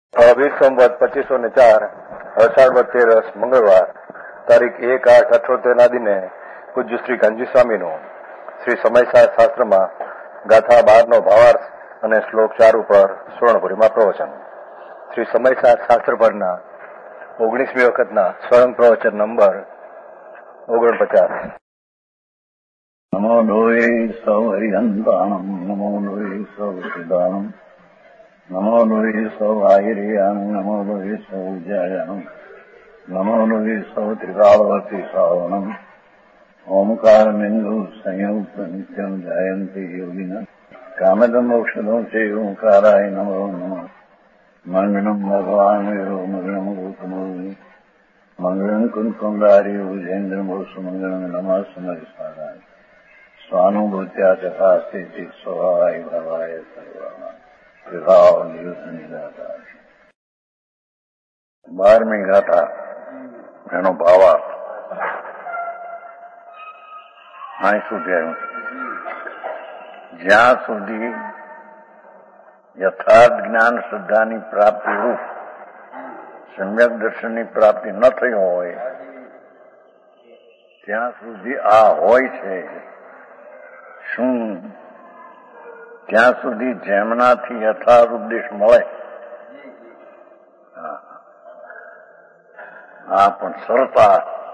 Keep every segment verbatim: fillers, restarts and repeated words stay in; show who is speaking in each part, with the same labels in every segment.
Speaker 1: વીસ સંવત પચીસો ને ચાર અષાઢ તેરસ મંગળવાર તારીખ એક આઠ અઠોતેરના દિને પૂજ્ય શ્રી કાનજી સ્વામીનું શ્રી સમયસાર શાસ્ત્રમાં ગાથા બારનો ભાવાર્થ અને શ્લોક ચાર ઉપર સ્વર્ણપુરીમાં પ્રવચન. શ્રી સમયસાર શાસ્ત્ર પરના ઓગણીસમી વખતના સ્વયં પ્રવચન નંબર ઓગણપચાસ.
Speaker 2: નમો લોહે સૌ હરિહંતાણમ નમો લોહે સૌ સિદ્ધાણમ નમો લોહે સૌ આયર્યાણમ નમો લોહે સૌ જયાણમ નમો લોહે સૌ ત્રિકાળવતી શ્રાવણમ ઓમકાર બિંદુ સંયુક્ત નિત્યમ જયંતી યોગિના કામદમ ઔષધો છે ઓંકારાય નમો નમઃ. મંગળમ ભગવાન વિરો મંગળમ ગૌતમો મંગળમ કુંકુંડારી ભુજેન્દ્રમો સુમંગળમ નમઃ સમરિસ્વાદાય સ્વાનુભૂત્યા ચકાસ્તિ સ્વભાવાય ભવાય સર્વમાં વિભાવ નિયુદ્ધની ગાથા. બારમી ગાથા એનો ભાવાર્થ અહીં સુધી આવ્યું. જ્યાં સુધી યથાર્થ જ્ઞાન શ્રદ્ધાની પ્રાપ્તિ રૂપ સમ્યક દર્શનની પ્રાપ્તિ ન થઈ હોય ત્યાં સુધી આ હોય છે. શું? ત્યાં સુધી જેમનાથી યથાર્થ ઉપદેશ મળે. આ પણ સરતા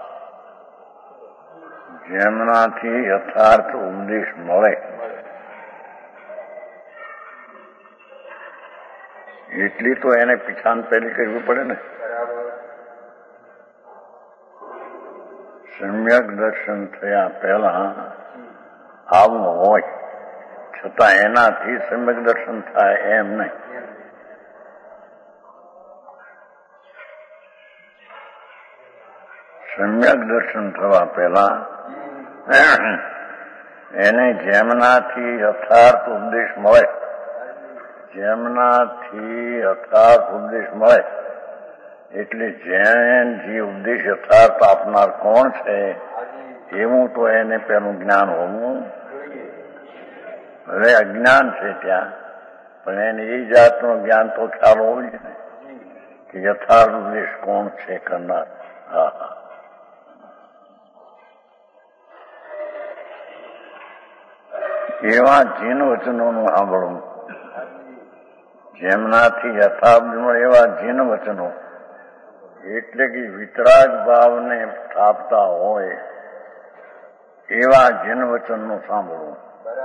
Speaker 2: જેમનાથી યથાર્થ ઉપદેશ મળે એટલી તો એને પીછાણ પહેલી કરવી પડે ને. સમ્યક દર્શન થયા પહેલા આવું હોય છતાં એનાથી સમ્યક દર્શન થાય એમ નહીં. સમ્યક દર્શન થવા પહેલા એને જેમનાથી યથાર્થ ઉપદેશ મળે જેમનાથી યથાર્થ ઉપદેશ મળે એટલે જેન જે ઉપદેશ યથાર્થ આપનાર કોણ છે એવું તો એને પેલું જ્ઞાન હોવું. હવે અજ્ઞાન છે ત્યાં, પણ એને એ જાતનું જ્ઞાન તો ખ્યાલ હોવું જ ને કે યથાર્થ ઉપદેશ કોણ છે કરનાર. હા હા એવા જીન વચનોનું સાંભળવું. જેમનાથી યથાર્થ મળે એવા જીન વચનો એટલે કે વિતરાગ ભાવને સ્થાપતા હોય એવા જીન વચનનું સાંભળવું.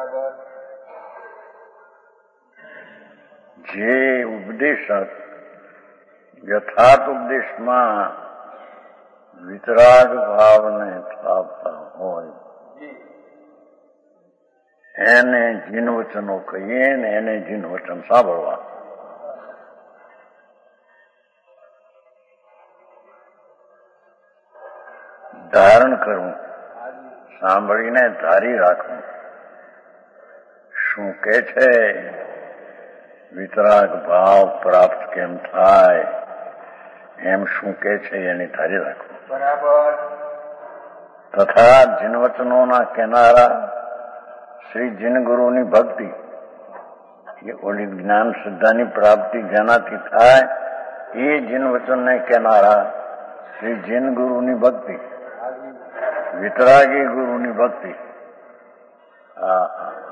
Speaker 2: જે ઉપદેશક યથાર્થ ઉપદેશમાં વિતરાગ ભાવને સ્થાપતા હોય એને જીન વચનો કહીએ ને એને જીન વચન સાંભળવા. ધારણ કરવું, સાંભળીને ધારી રાખવું. શું કે છે? વિતરાગ ભાવ પ્રાપ્ત કેમ થાય એમ શું કે છે એની ધારી રાખવું. બરાબર. તથા જીન વચનોના કેનારા શ્રી જીન ગુરુની ભક્તિ એ ઓલી જ્ઞાન શ્રદ્ધાની પ્રાપ્તિ જેનાથી થાય એ જીન વચનને કેનારા શ્રી જીન ગુરુની ભક્તિ, વિતરાગી ગુરુની ભક્તિ. હા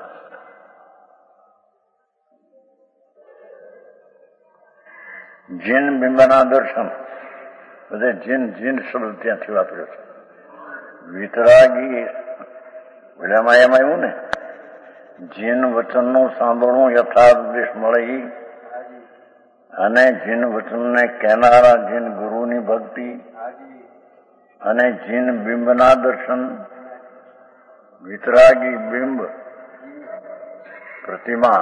Speaker 2: જીન બિંબના દર્શન બધે જીન જીન શબ્દ ત્યાંથી વાપર્યો છે. વિતરાગી એમાં એમ આવ્યું ને જીન વચનનું સાંભળવું યથાર્થ ઉપદેશ મળે અને જીન વચનને કહેનારા જીન ગુરુની ભક્તિ અને જીન બિંબના દર્શન. વિતરાગી બિંબ પ્રતિમા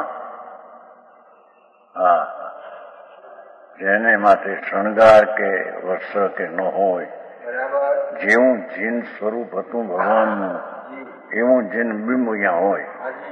Speaker 2: હા જેને માટે શણગાર કે વસ્ત્ર કે ન હોય જેવું જીન સ્વરૂપ હતું ભગવાનનું એવું જીન બિંબ અહીંયા હોય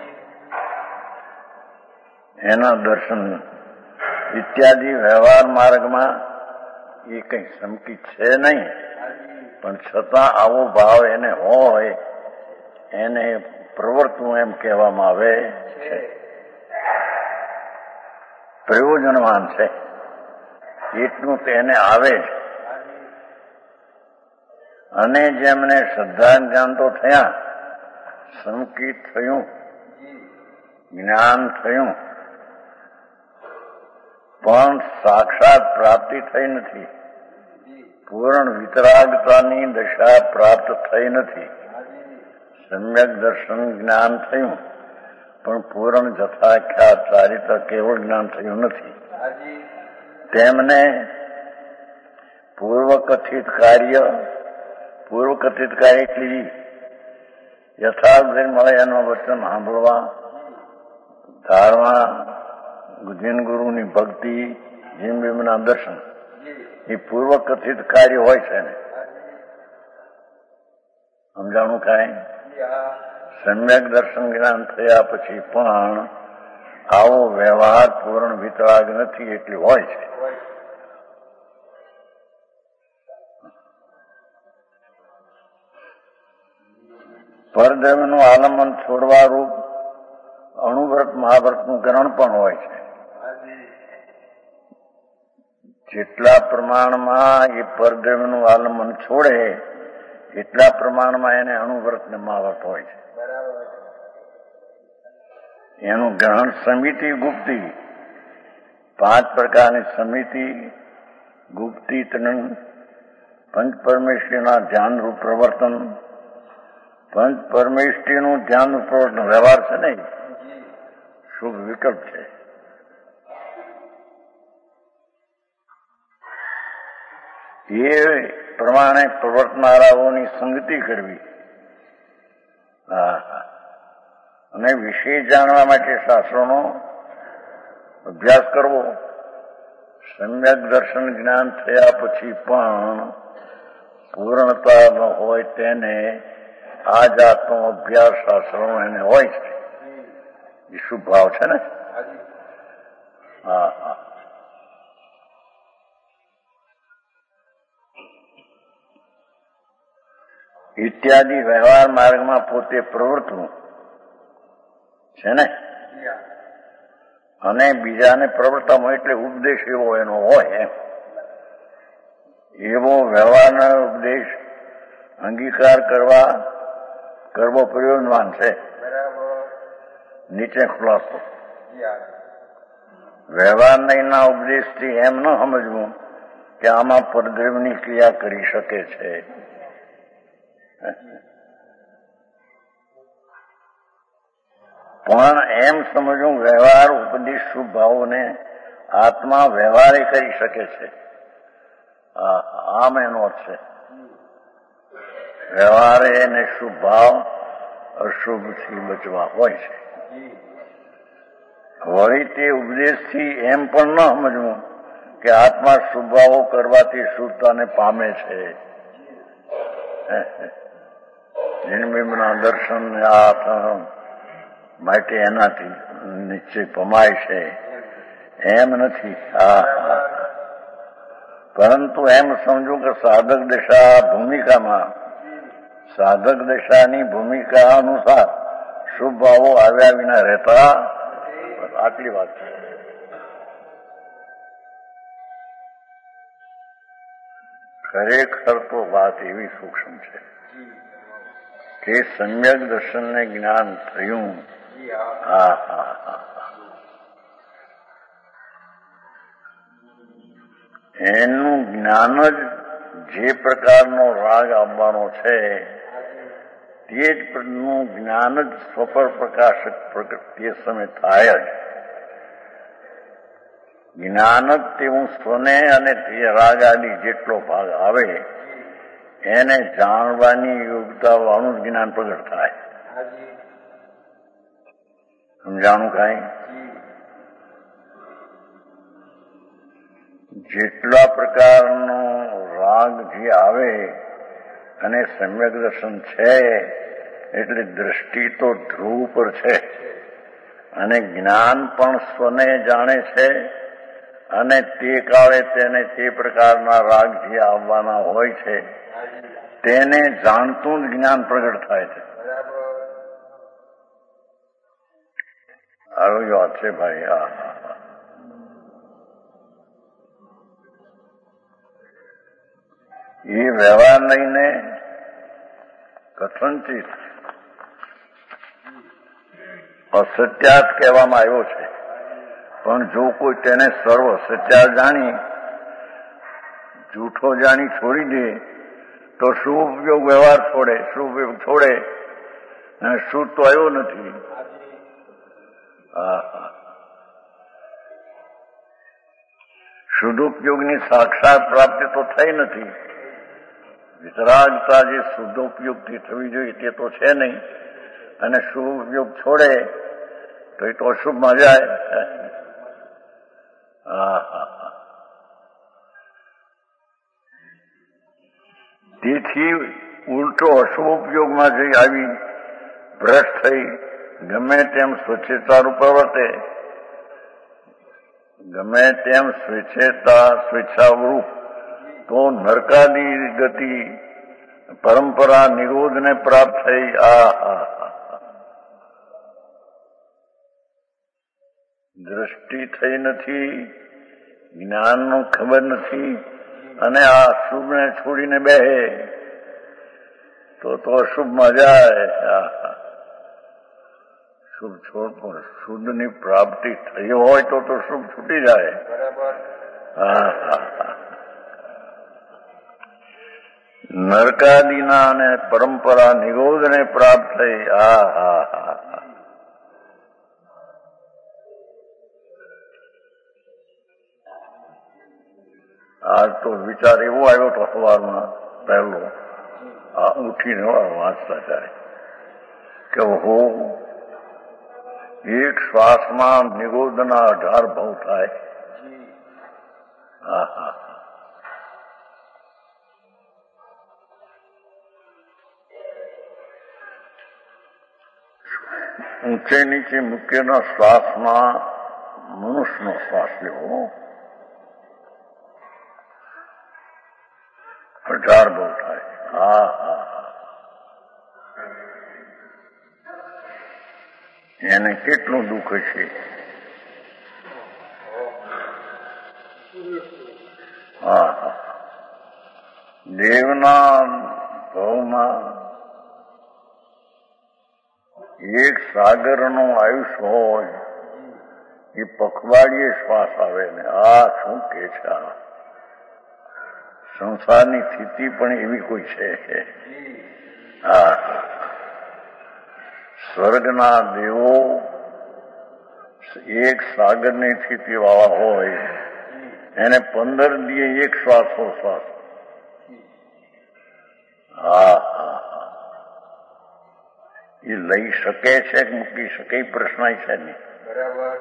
Speaker 2: એના દર્શન ઇત્યાદિ વ્યવહાર માર્ગમાં એ કઈ સંકિત છે નહીં, પણ છતાં આવો ભાવ એને હોય એને પ્રવર્તવું એમ કહેવામાં આવે છે. પ્રયોજનવાન છે. એટલું તેને આવે છે. અને જેમને શ્રદ્ધા જ્ઞાન તો થયા, સંકિત થયું, જ્ઞાન થયું, પણ સાક્ષાત પ્રાપ્તિ થઈ નથી. પૂર્ણ વિતરાગતાની દશા પ્રાપ્ત થઈ નથી. સમ્યક દર્શન જ્ઞાન થયું, પણ પૂર્ણ જથાખ્યાત ચારિત્ર કેવળ જ્ઞાન થયું નથી. તેમને પૂર્વકથિત કાર્ય પૂર્વકથિત કાર્ય એટલી યથાર્થ મળે એનું વચન સાંભળવા, ધારવા, જીન ગુરુની ભક્તિ, જીન બીમના દર્શન, એ પૂર્વકથિત કાર્ય હોય છે ને. સમજાણું કાંઈ? સમ્યક દર્શન જ્ઞાન થયા પછી પણ આવો વ્યવહાર પૂર્ણ વિતરાગ નથી એટલી હોય છે. પરદ્રવ્યનું આલંબન છોડવા રૂપ અણુવ્રત મહાવ્રતનું ગ્રહણ પણ હોય છે. જેટલા પ્રમાણમાં એ પરદ્રવ્યનું આલંબન છોડે એટલા પ્રમાણમાં એને અણુવ્રત ને મહાવ્રત હોય છે. એનું ગ્રહણ સમિતિ, ગુપ્તિ, પાંચ પ્રકારની સમિતિ, ગુપ્તિ, ત્રણ પંચ પરમેશ્વરીના ધ્યાનરૂપ પ્રવર્તન, પંચ પરમેશ્વરીનું ધ્યાનરૂપ પ્રવર્તન વ્યવહાર છે ને, શુભ વિકલ્પ છે. એ પ્રમાણે પ્રવર્તનારાઓની સંગતિ કરવી, હા, અને વિષય જાણવા માટે શાસ્ત્રોનો અભ્યાસ કરવો. સમ્યક દર્શન જ્ઞાન થયા પછી પણ પૂર્ણતા ન હોય તેને આ જાતનો અભ્યાસ શાસ્ત્રો એને હોય છે. એ શુભ ભાવ છે ને. હા હા. ઇત્યાદિ વ્યવહાર માર્ગમાં પોતે પ્રવર્તવું છે ને, અને બીજાને પ્રવર્તવામાં એટલે ઉપદેશ એવો એનો હોય એમ. એવો વ્યવહારનો ઉપદેશ અંગીકાર કરવા કરવો પ્રયોજનવાન છે. નીચે ખુલાસો. વ્યવહારના ઉપદેશથી એમ ન સમજવું કે આમાં પરદ્રવ્યની ક્રિયા કરી શકે છે. પણ એમ સમજવું વ્યવહાર ઉપદેશ શુભ ભાવોને આત્મા વ્યવહારે કરી શકે છે. આમ એનો અર્થ છે. વ્યવહારે એને શુભ ભાવ અશુભથી બચવા હોય છે. વળી તે ઉપદેશથી એમ પણ ન સમજવું કે આત્મા શુભ ભાવો કરવાથી શુભતાને પામે છે. જન્મના દર્શન આ માટે એનાથી નિશ્ચય પમાય છે એમ નથી. હા, પરંતુ એમ સમજવું કે સાધક દશા ભૂમિકામાં સાધક દશાની ભૂમિકા અનુસાર શુભ ભાવો આવ્યા વિના રહેતા. આટલી વાત છે. ખરેખર તો વાત એવી સૂક્ષ્મ છે કે સમ્યક દર્શનને જ્ઞાન થયું. હા હા હા. એનું જ્ઞાન જ જે પ્રકારનો રાગ આવવાનો છે તે જ નું જ્ઞાન જ સ્વપર પ્રકાશક તે સમય થાય જ. જ્ઞાન જ તેવું સ્વને અને તે રાગ આદિ જેટલો ભાગ આવે એને જાણવાની યોગ્યતા વાળું જ જ્ઞાન પ્રગટ થાય. સમજાણું કાંઈ? જેટલા પ્રકારનો રાગ જે આવે અને સમ્યક દર્શન છે એટલે દ્રષ્ટિ તો ધ્રુવ પર છે અને જ્ઞાન પણ સ્વને જાણે છે અને તે કાળે તેને તે પ્રકારના રાગ જે આવવાના હોય છે તેને જાણતું જ જ્ઞાન પ્રગટ થાય છે. આવી વાત છે ભાઈ. હા, એ વ્યવહાર લઈને કથનચિત અસત્યાત કહેવામાં આવ્યો છે. પણ જો કોઈ તેને સર્વ સત્યાત જાણી જૂઠો જાણી છોડી દે તો શું ઉપયોગ? વ્યવહાર છોડે, શું ઉપયોગ છોડે, અને શું તો આવ્યો નથી. હા હા શુદ્ધોપયોગની સાક્ષાત પ્રાપ્તિ તો થઈ નથી. વિતરાગતા જે શુદ્ધોપયોગથી થવી જોઈએ તે તો છે નહીં, અને શુભ ઉપયોગ છોડે તો એ તો અશુભમાં જાય. હા હા હા તેથી ઉલટો અશુભ ઉપયોગમાં જઈ આવી ભ્રષ્ટ થઈ ગમે તેમ સ્વચ્છતારૂપ પ્રવર્તે, ગમે તેમ સ્વેચ્છતા સ્વેચ્છારૂપ તો નરકાદી ગતિ પરંપરા નિરોધને પ્રાપ્ત થઈ. આ દ્રષ્ટિ થઈ નથી, જ્ઞાનનું ખબર નથી, અને આ શુભને છોડીને બેહે તો તો અશુભમાં જાય. શુભ છોડ પર શુદ્ધની પ્રાપ્તિ થઈ હોય તો તો શુભ છૂટી જાય. હા હા નરકાદીના અને પરંપરા નિરોધને પ્રાપ્ત થઈ. હા હા હા આજ તો વિચાર એવો આવ્યો તો સવારમાં પહેલો આ ઉઠીને વાંચતા ત્યારે કે હો એક શ્વાસમાં નિરોધના અઢાર ભાવ થાય. હા હા ઊંચે નીચે મૂકેલા શ્વાસમાં મનુષ્યનો શ્વાસ લેવો અઢાર ભાવ થાય. હા હા એને કેટલું દુઃખ છે. હા હા દેવના ભાવમાં એક સાગરનો આયુષ્ય હોય એ પખવાડીએ શ્વાસ આવે ને. આ શું કે છે? સંસારની સ્થિતિ પણ એવી કોઈ છે. હા સ્વર્ગના દેવો એક સાગરની સ્થિતિ વાળા હોય એને પંદર દીએ એક શ્વાસો શ્વાસ. હા હા એ લઈ શકે છે કે મૂકી શકે એ પ્રશ્ન છે નહીં. બરાબર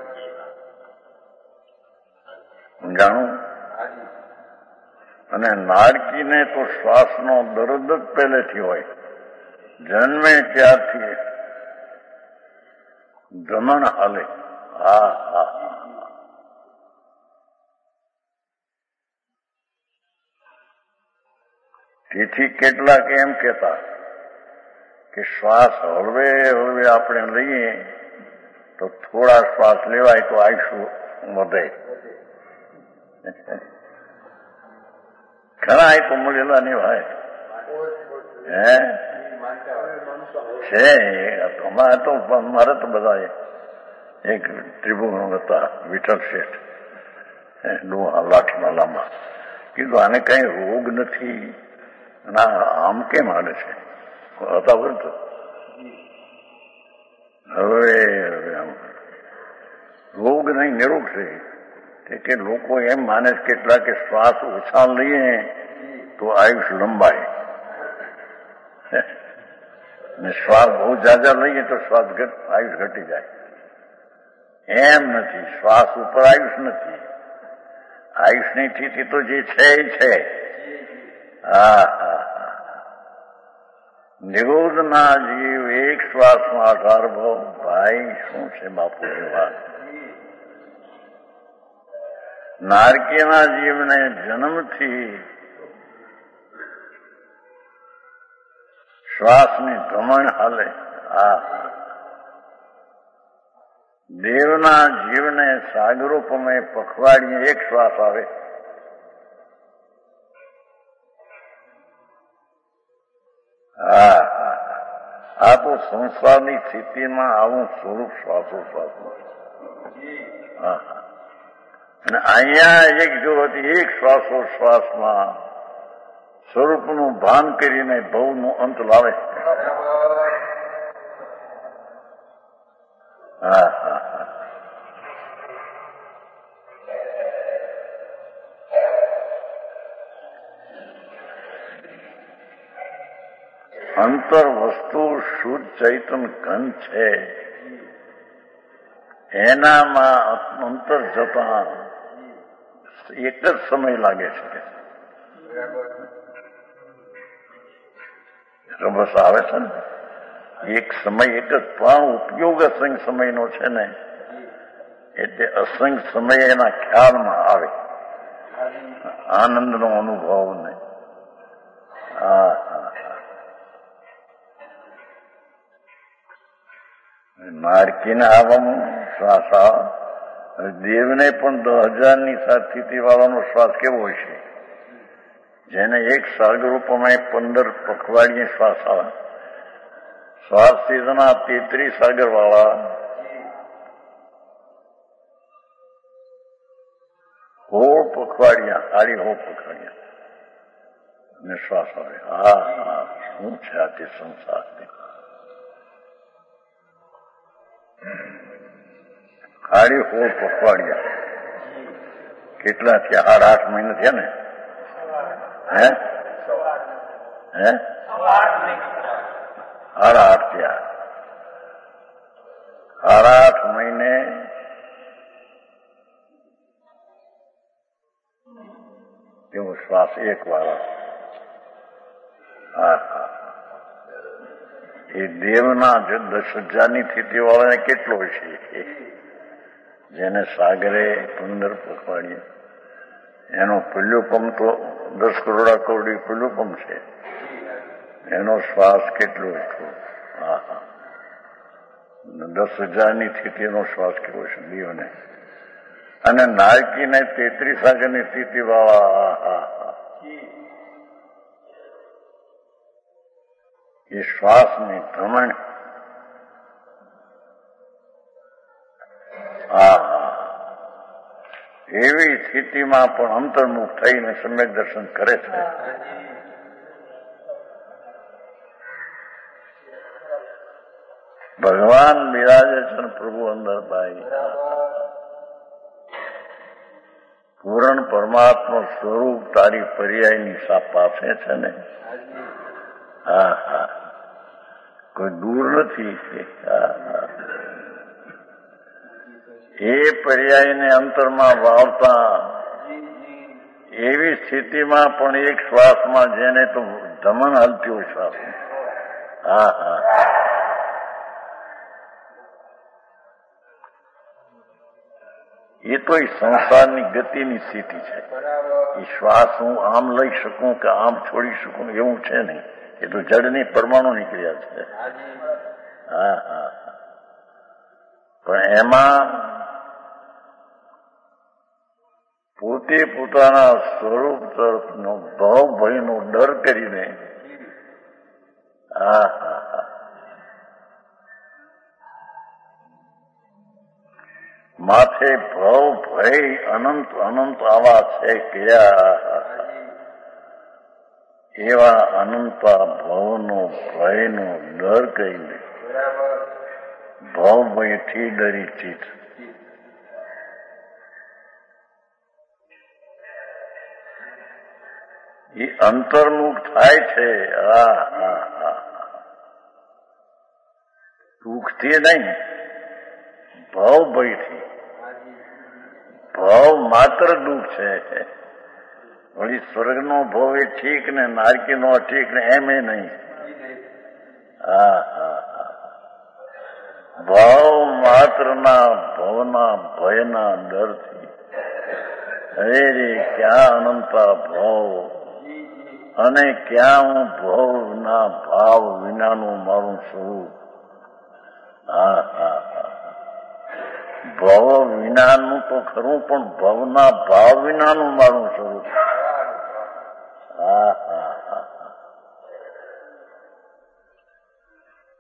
Speaker 2: જાણું. અને નારકીને તો શ્વાસનો દર્દ જ પહેલેથી હોય, જન્મે ત્યારથી ધમણ હાલે. હા હા તેથી કેટલાક એમ કહેતા કે શ્વાસ હળવે હળવે આપણે લઈએ તો થોડા શ્વાસ લેવાય તો આયુષ્ય વધે. ઘણા એ તો મળેલા નહીં ભાઈ. હે છે અમારે તો મારે તો બધા એક ત્રિભુવન હતા વિઠ્ઠલ શેઠ ડોહા લાઠીમાં લાંબા કીધું આને કઈ રોગ નથી ના આમ કેમ હાલે છે હતા બરતો. હવે રોગ નહીં નિરોગ છે કે લોકો એમ માને કેટલા કે શ્વાસ ઓછા લઈએ તો આયુષ્ય લંબાય ને શ્વાસ બહુ જાજા લઈએ તો શ્વાસ આયુષ ઘટી જાય. એમ નથી. શ્વાસ ઉપર આયુષ નથી. આયુષની સ્થિતિ તો જે છે એ છે. હા હા નિરોધના જીવ એક શ્વાસમાં અઢાર ભાવ. ભાઈ શું છે બાપુની વાત. નારકીયના જીવને જન્મથી શ્વાસની ધમણ હાલે. આ દેવના જીવને સાગરોપમે પખવાડીએ એક શ્વાસ આવે. હા આ તો સંસારની સ્થિતિમાં આવું સ્વરૂપ શ્વાસોશ્વાસનું હા અને અહીંયા એક જો એક શ્વાસોશ્વાસમાં સ્વરૂપનું ભાન કરીને ભવનું અંત લાવે હા હા હા અંતર વસ્તુ શુદ્ધ ચૈતન ઘન છે એનામાં અંતર જતા એક જ સમય લાગે છે રબસ આવે છે ને એક સમય એક જ પણ ઉપયોગ અસંખ્ય સમયનો છે ને એટલે અસંખ્ય સમય એના ખ્યાલમાં આવે આનંદનો અનુભવ ને હા હા નારકીને આવવાનું શ્વાસ આવે દેવને પણ દસ હજારની સાત સ્થિતિ વાળાનો શ્વાસ કેવો હોય છે જેને એક સાગરૂપમાં પંદર પખવાડિયે શ્વાસ આવે શ્વાસ સીધના તેત્રીસ સાગર વાળા હોળ પખવાડિયા આડી હોળ પખવાડિયા અને શ્વાસ આવે હા હા શું છે આ તે સંસારની આડી હોળ પખવાડિયા કેટલા થયા આઠ આઠ મહિના થયા ને હે હે સાડા આઠ થયા સાડા આઠ મહિને એવો શ્વાસ એક વાળો હા હા એ દેવના જો દસ હજારની સ્થિતિ વાળાને કેટલો છે જેને સાગરે પંદર પખવાડીએ એનો પુલ્યુપમ તો દસ કરોડા કરોડી પુલ્યુપમ છે એનો શ્વાસ કેટલો એટલો હા હા દસ હજારની સ્થિતિનો શ્વાસ કેવો છે દેવને અને નારકીને તેત્રીસ સાગરની સ્થિતિ વાળા હા હા એ શ્વાસની ભ્રમણ હા હા એવી સ્થિતિમાં પણ અંતર્મુખ થઈને સમ્યક દર્શન કરે છે ભગવાન બિરાજે છે ને પ્રભુ અંદર ભાઈ પૂરણ પરમાત્મા સ્વરૂપ તારી પર્યાયની સા પાસે છે ને હા હા કોઈ દૂર નથી હા હા એ પર્યાયને અંતરમાં વાવતા એવી સ્થિતિમાં પણ એક શ્વાસમાં જેને તો ધમન હાલતી હોય શ્વાસ હા હા એ તો એ સંસારની ગતિની સ્થિતિ છે એ શ્વાસ હું આમ લઈ શકું કે આમ છોડી શકું એવું છે નહીં એ તો જડની પરમાણુ નીકળ્યા છે હા હા પણ એમાં પોતે પોતાના સ્વરૂપ તરફનો ભાવ ભયનો ડર કરીને હા હા હા માથે ભાવ ભય અનંત અનંત આવા છે કયા એવા અનંતા ભાવનો ભયનો ડર કહીને ભાવ ભયથી ડરી ચિત એ અંતર્મુખ થાય છે હા હા હા દુઃખથી નહીં ભાવ ભયથી ભાવ માત્ર દુઃખ છે વળી સ્વર્ગનો ભાવ એ ઠીક ને નારકીનો ઠીક ને એમ એ નહીં હા હા હા ભાવ માત્રના ભવના ભયના ડરથી અરે રે ક્યાં અનંતા ભાવ અને ક્યાં હું ભાવના ભાવ વિનાનું મારું સ્વરૂપ હા હા હા ભાવ વિનાનું તો ખરું પણ ભવના ભાવ વિનાનું મારું સ્વરૂપ હા હા હા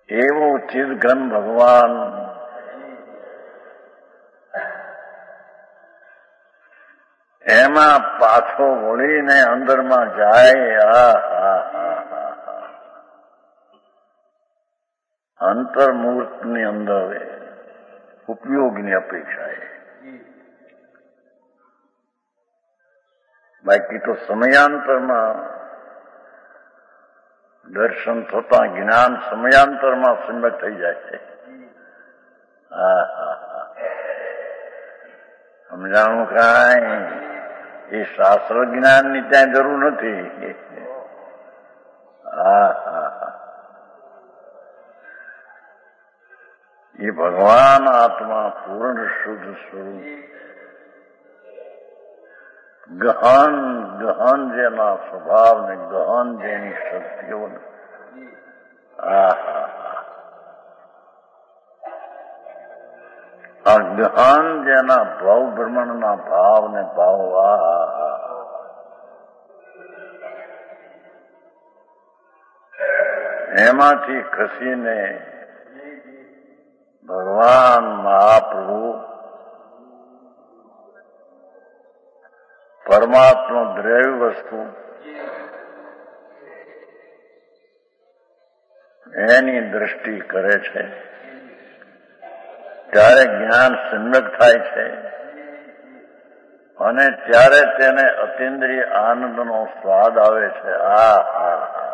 Speaker 2: એવો ચિદઘન ભગવાન એમાં પાછો વળીને અંદરમાં જાય. આ હા હા હા હા અંતર્મૂર્તની અંદર ઉપયોગની અપેક્ષાએ. બાકી તો સમયાંતરમાં દર્શન થતા જ્ઞાન સમયાંતરમાં સંગત થઈ જાય છે. હા હા હા સમજાણું કાંઈ એ શાસ્ત્ર જ્ઞાનની ત્યાં જરૂર નથી. હા હા હા એ ભગવાન આત્મા પૂર્ણ શુદ્ધ સ્વરૂપ ગહન ગહન જેના સ્વભાવ ને ગહન જેની શક્તિઓ ને આ ગહન જેના ભાવ બ્રહ્મણના ભાવ ને ભાવ આ એમાંથી ખસીને ભગવાન મહાપ્રભુ પરમાત્મા દ્રવ્ય વસ્તુ એની દ્રષ્ટિ કરે છે ત્યારે જ્ઞાન સંલગ્ન થાય છે અને ત્યારે તેને અતિન્દ્રિય આનંદનો સ્વાદ આવે છે. આ હા હા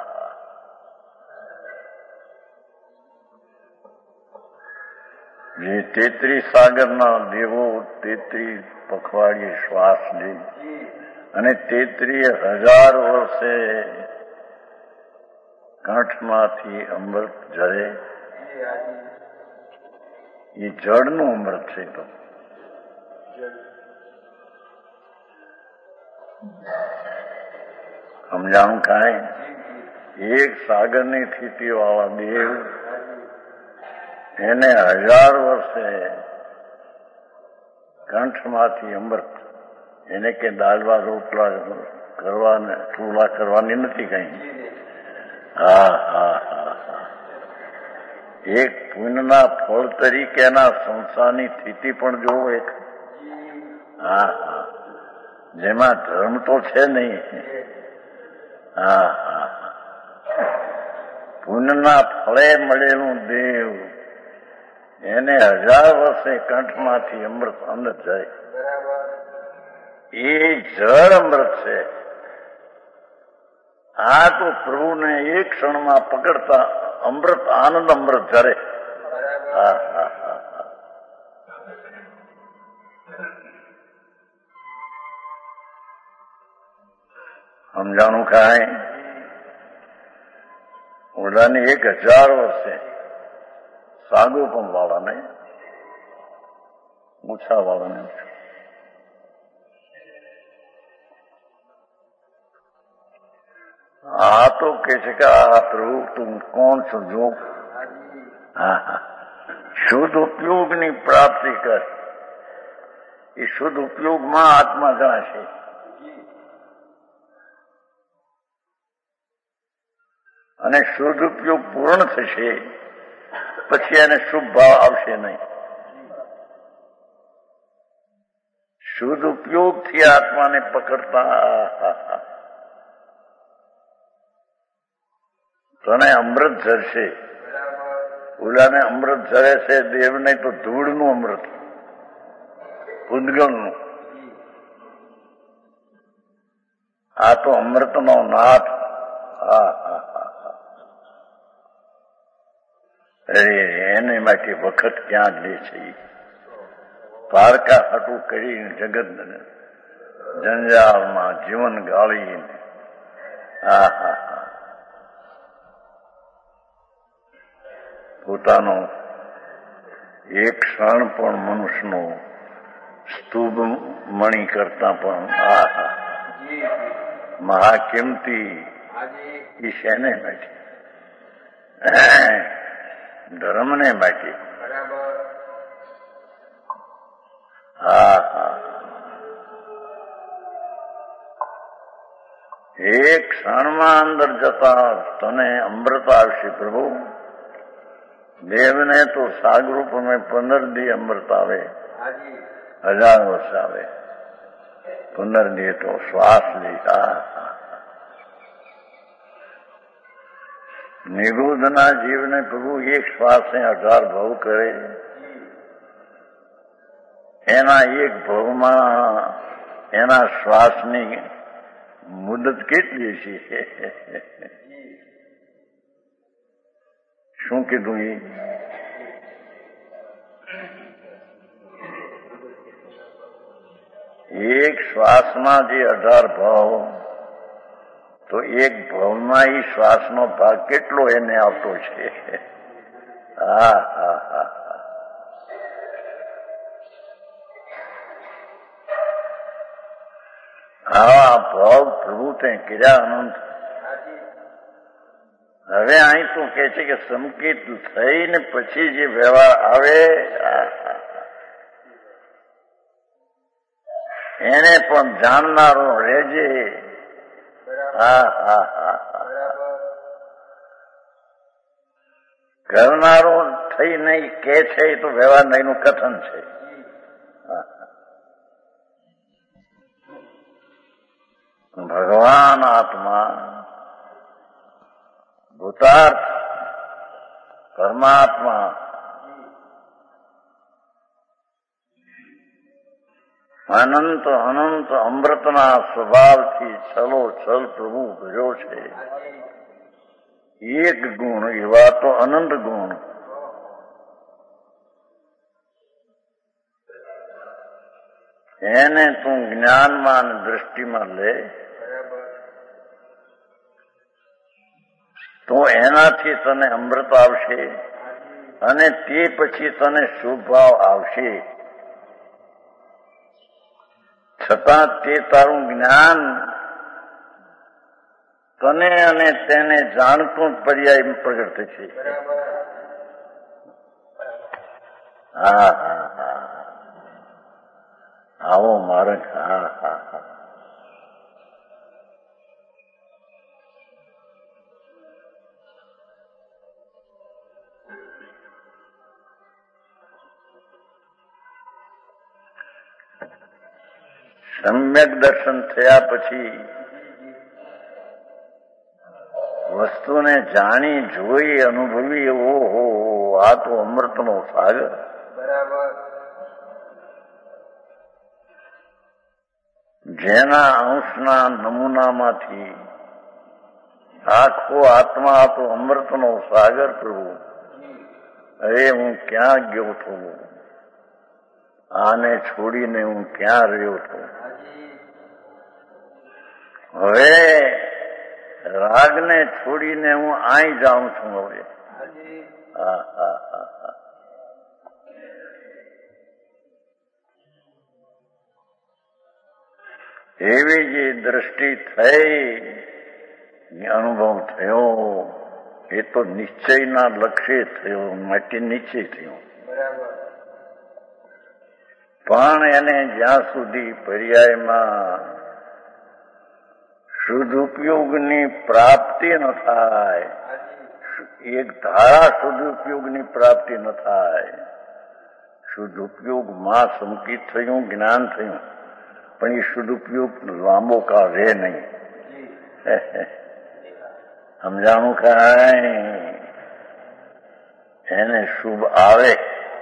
Speaker 2: જે તેત્રી સાગરના દેવો તેત્રી પખવાડીએ શ્વાસ લે અને તેત્રી હજાર વર્ષે કંઠમાંથી અમૃત ઝરે. એ જળનું અમૃત છે. તો સમજાણું કાંઈ એક સાગરની સ્થિતિ વાળા દેવ એને હજાર વર્ષે કંઠમાંથી અમૃત એને કે દાળવા રોટલા કરવાને ચૂલા કરવાની નથી કઈ. હા હા હા હા એક પુણ્યના ફળ તરીકેના સંસારની સ્થિતિ પણ જોવો એક. હા હા જેમાં ધર્મ તો છે નહીં. હા હા પુણ્યના ફળે મળેલું દેવ એને હજાર વર્ષે કંઠમાંથી અમૃત અંદર જાય. એ જળ અમૃત છે. આ તો પ્રભુને એક ક્ષણમાં પકડતા અમૃત આનંદ અમૃત ઝરે. હા હા હા સમજાણું કાંઈ ઓલાની એક હજાર વર્ષે સાગોપમ વાળાને મૂછા વાળાને આ તો કે છે કે આ પ્રભુ તું કોણ છો જો. હા હા શુદ્ધ ઉપયોગની પ્રાપ્તિ કર. એ શુદ્ધ ઉપયોગમાં આત્મા ગણાશે. અને શુદ્ધ ઉપયોગ પૂર્ણ થશે પછી એને શુભ ભાવ આવશે નહીં. શુદ્ધ ઉપયોગથી આત્માને પકડતા તને અમૃત ઝરશે. ઓલાને અમૃત ઝરે છે દેવને તો ધૂળનું અમૃત, ઉદગમનું. આ તો અમૃતનો નાથ. હા હા હા અરે એને માટે વખત ક્યાં જ લે છે. પારકા હાટું કરીને જગત જંજાળમાં જીવન ગાળીને. હા હા હા પોતાનો એક ક્ષણ પણ મનુષ્યનો સ્તુભ મણી કરતા પણ આ હા મહાકિંમતી એ શેને માટે? ધર્મને માટે. હા હા એક ક્ષણમાં અંદર જતા તને અમૃત આવશે પ્રભુ. દેવને તો સાગરૂપ में પુનર્દી અમૃત આવે, હજાર વર્ષ આવે. પુનર્દી તો શ્વાસ લેતા. નિરુદ્ધના જીવને પ્રભુ એક શ્વાસે અઢાર ભવ કરે. એના એક ભવમાં એના શ્વાસની મુદત કેટલી છે? શું કીધું? એ એક શ્વાસમાં જે અઢાર ભાવ, તો એક ભાવમાં એ શ્વાસનો ભાગ કેટલો એને આવતો છે? હા હા હા આવા ભાવ પ્રભુ તે કર્યા અનંત. હવે અહીં તો કે છે કે સંકેત થઈને પછી જે વ્યવહાર આવે એને પણ જાણનારો રહેજે. હા હા હા કરનારો થઈ નહીં કે છે એ તો વ્યવહાર નહીંનું કથન છે. ભગવાન આત્મા ભૂતાર્થ પરમાત્મા અનંત અનંત અમૃતના સ્વભાવથી છલો છલ પ્રભુ ભર્યો છે. એક ગુણ એવા તો અનંત ગુણ. એને તું જ્ઞાનમાં અને દ્રષ્ટિમાં લે તો એનાથી તને અમૃત આવશે અને તે પછી તને શુભ ભાવ આવશે. છતાં તે તારું જ્ઞાન તને અને તેને જાણતું પર્યાય પ્રગટ થશે. હા હા હા આવો માર્ગ. હા હા હા સમ્યક દર્શન થયા પછી વસ્તુને જાણી જોઈ અનુભવી, ઓહો આ તો અમૃતનો સાગર. જેના અંશના નમૂનામાંથી આખો આત્મા તો અમૃતનો સાગર. પ્રભુ અરે હું ક્યાં ગયો છું? આને છોડીને હું ક્યાં રહ્યો છું? હવે રાગને છોડીને હું અહીં જાઉં છું. હવે હા હા હા હા એવી જે દ્રષ્ટિ થઈ, અનુભવ થયો, એ તો નિશ્ચયના લક્ષ્ય થયો, માટે નિશ્ચય થયો. પણ એને જ્યાં સુધી પર્યાયમાં શુદ્ધ ઉપયોગની પ્રાપ્તિ ન થાય, એક ધારા શુદ્ધ ઉપયોગની પ્રાપ્તિ ન થાય. શુદ્ધ ઉપયોગમાં સંકિત થયું, જ્ઞાન થયું, પણ એ શુદ્ધ ઉપયોગ લાંબો કાળ રહે નહીં. સમજાણું કાંઈ? એને શુભ આવે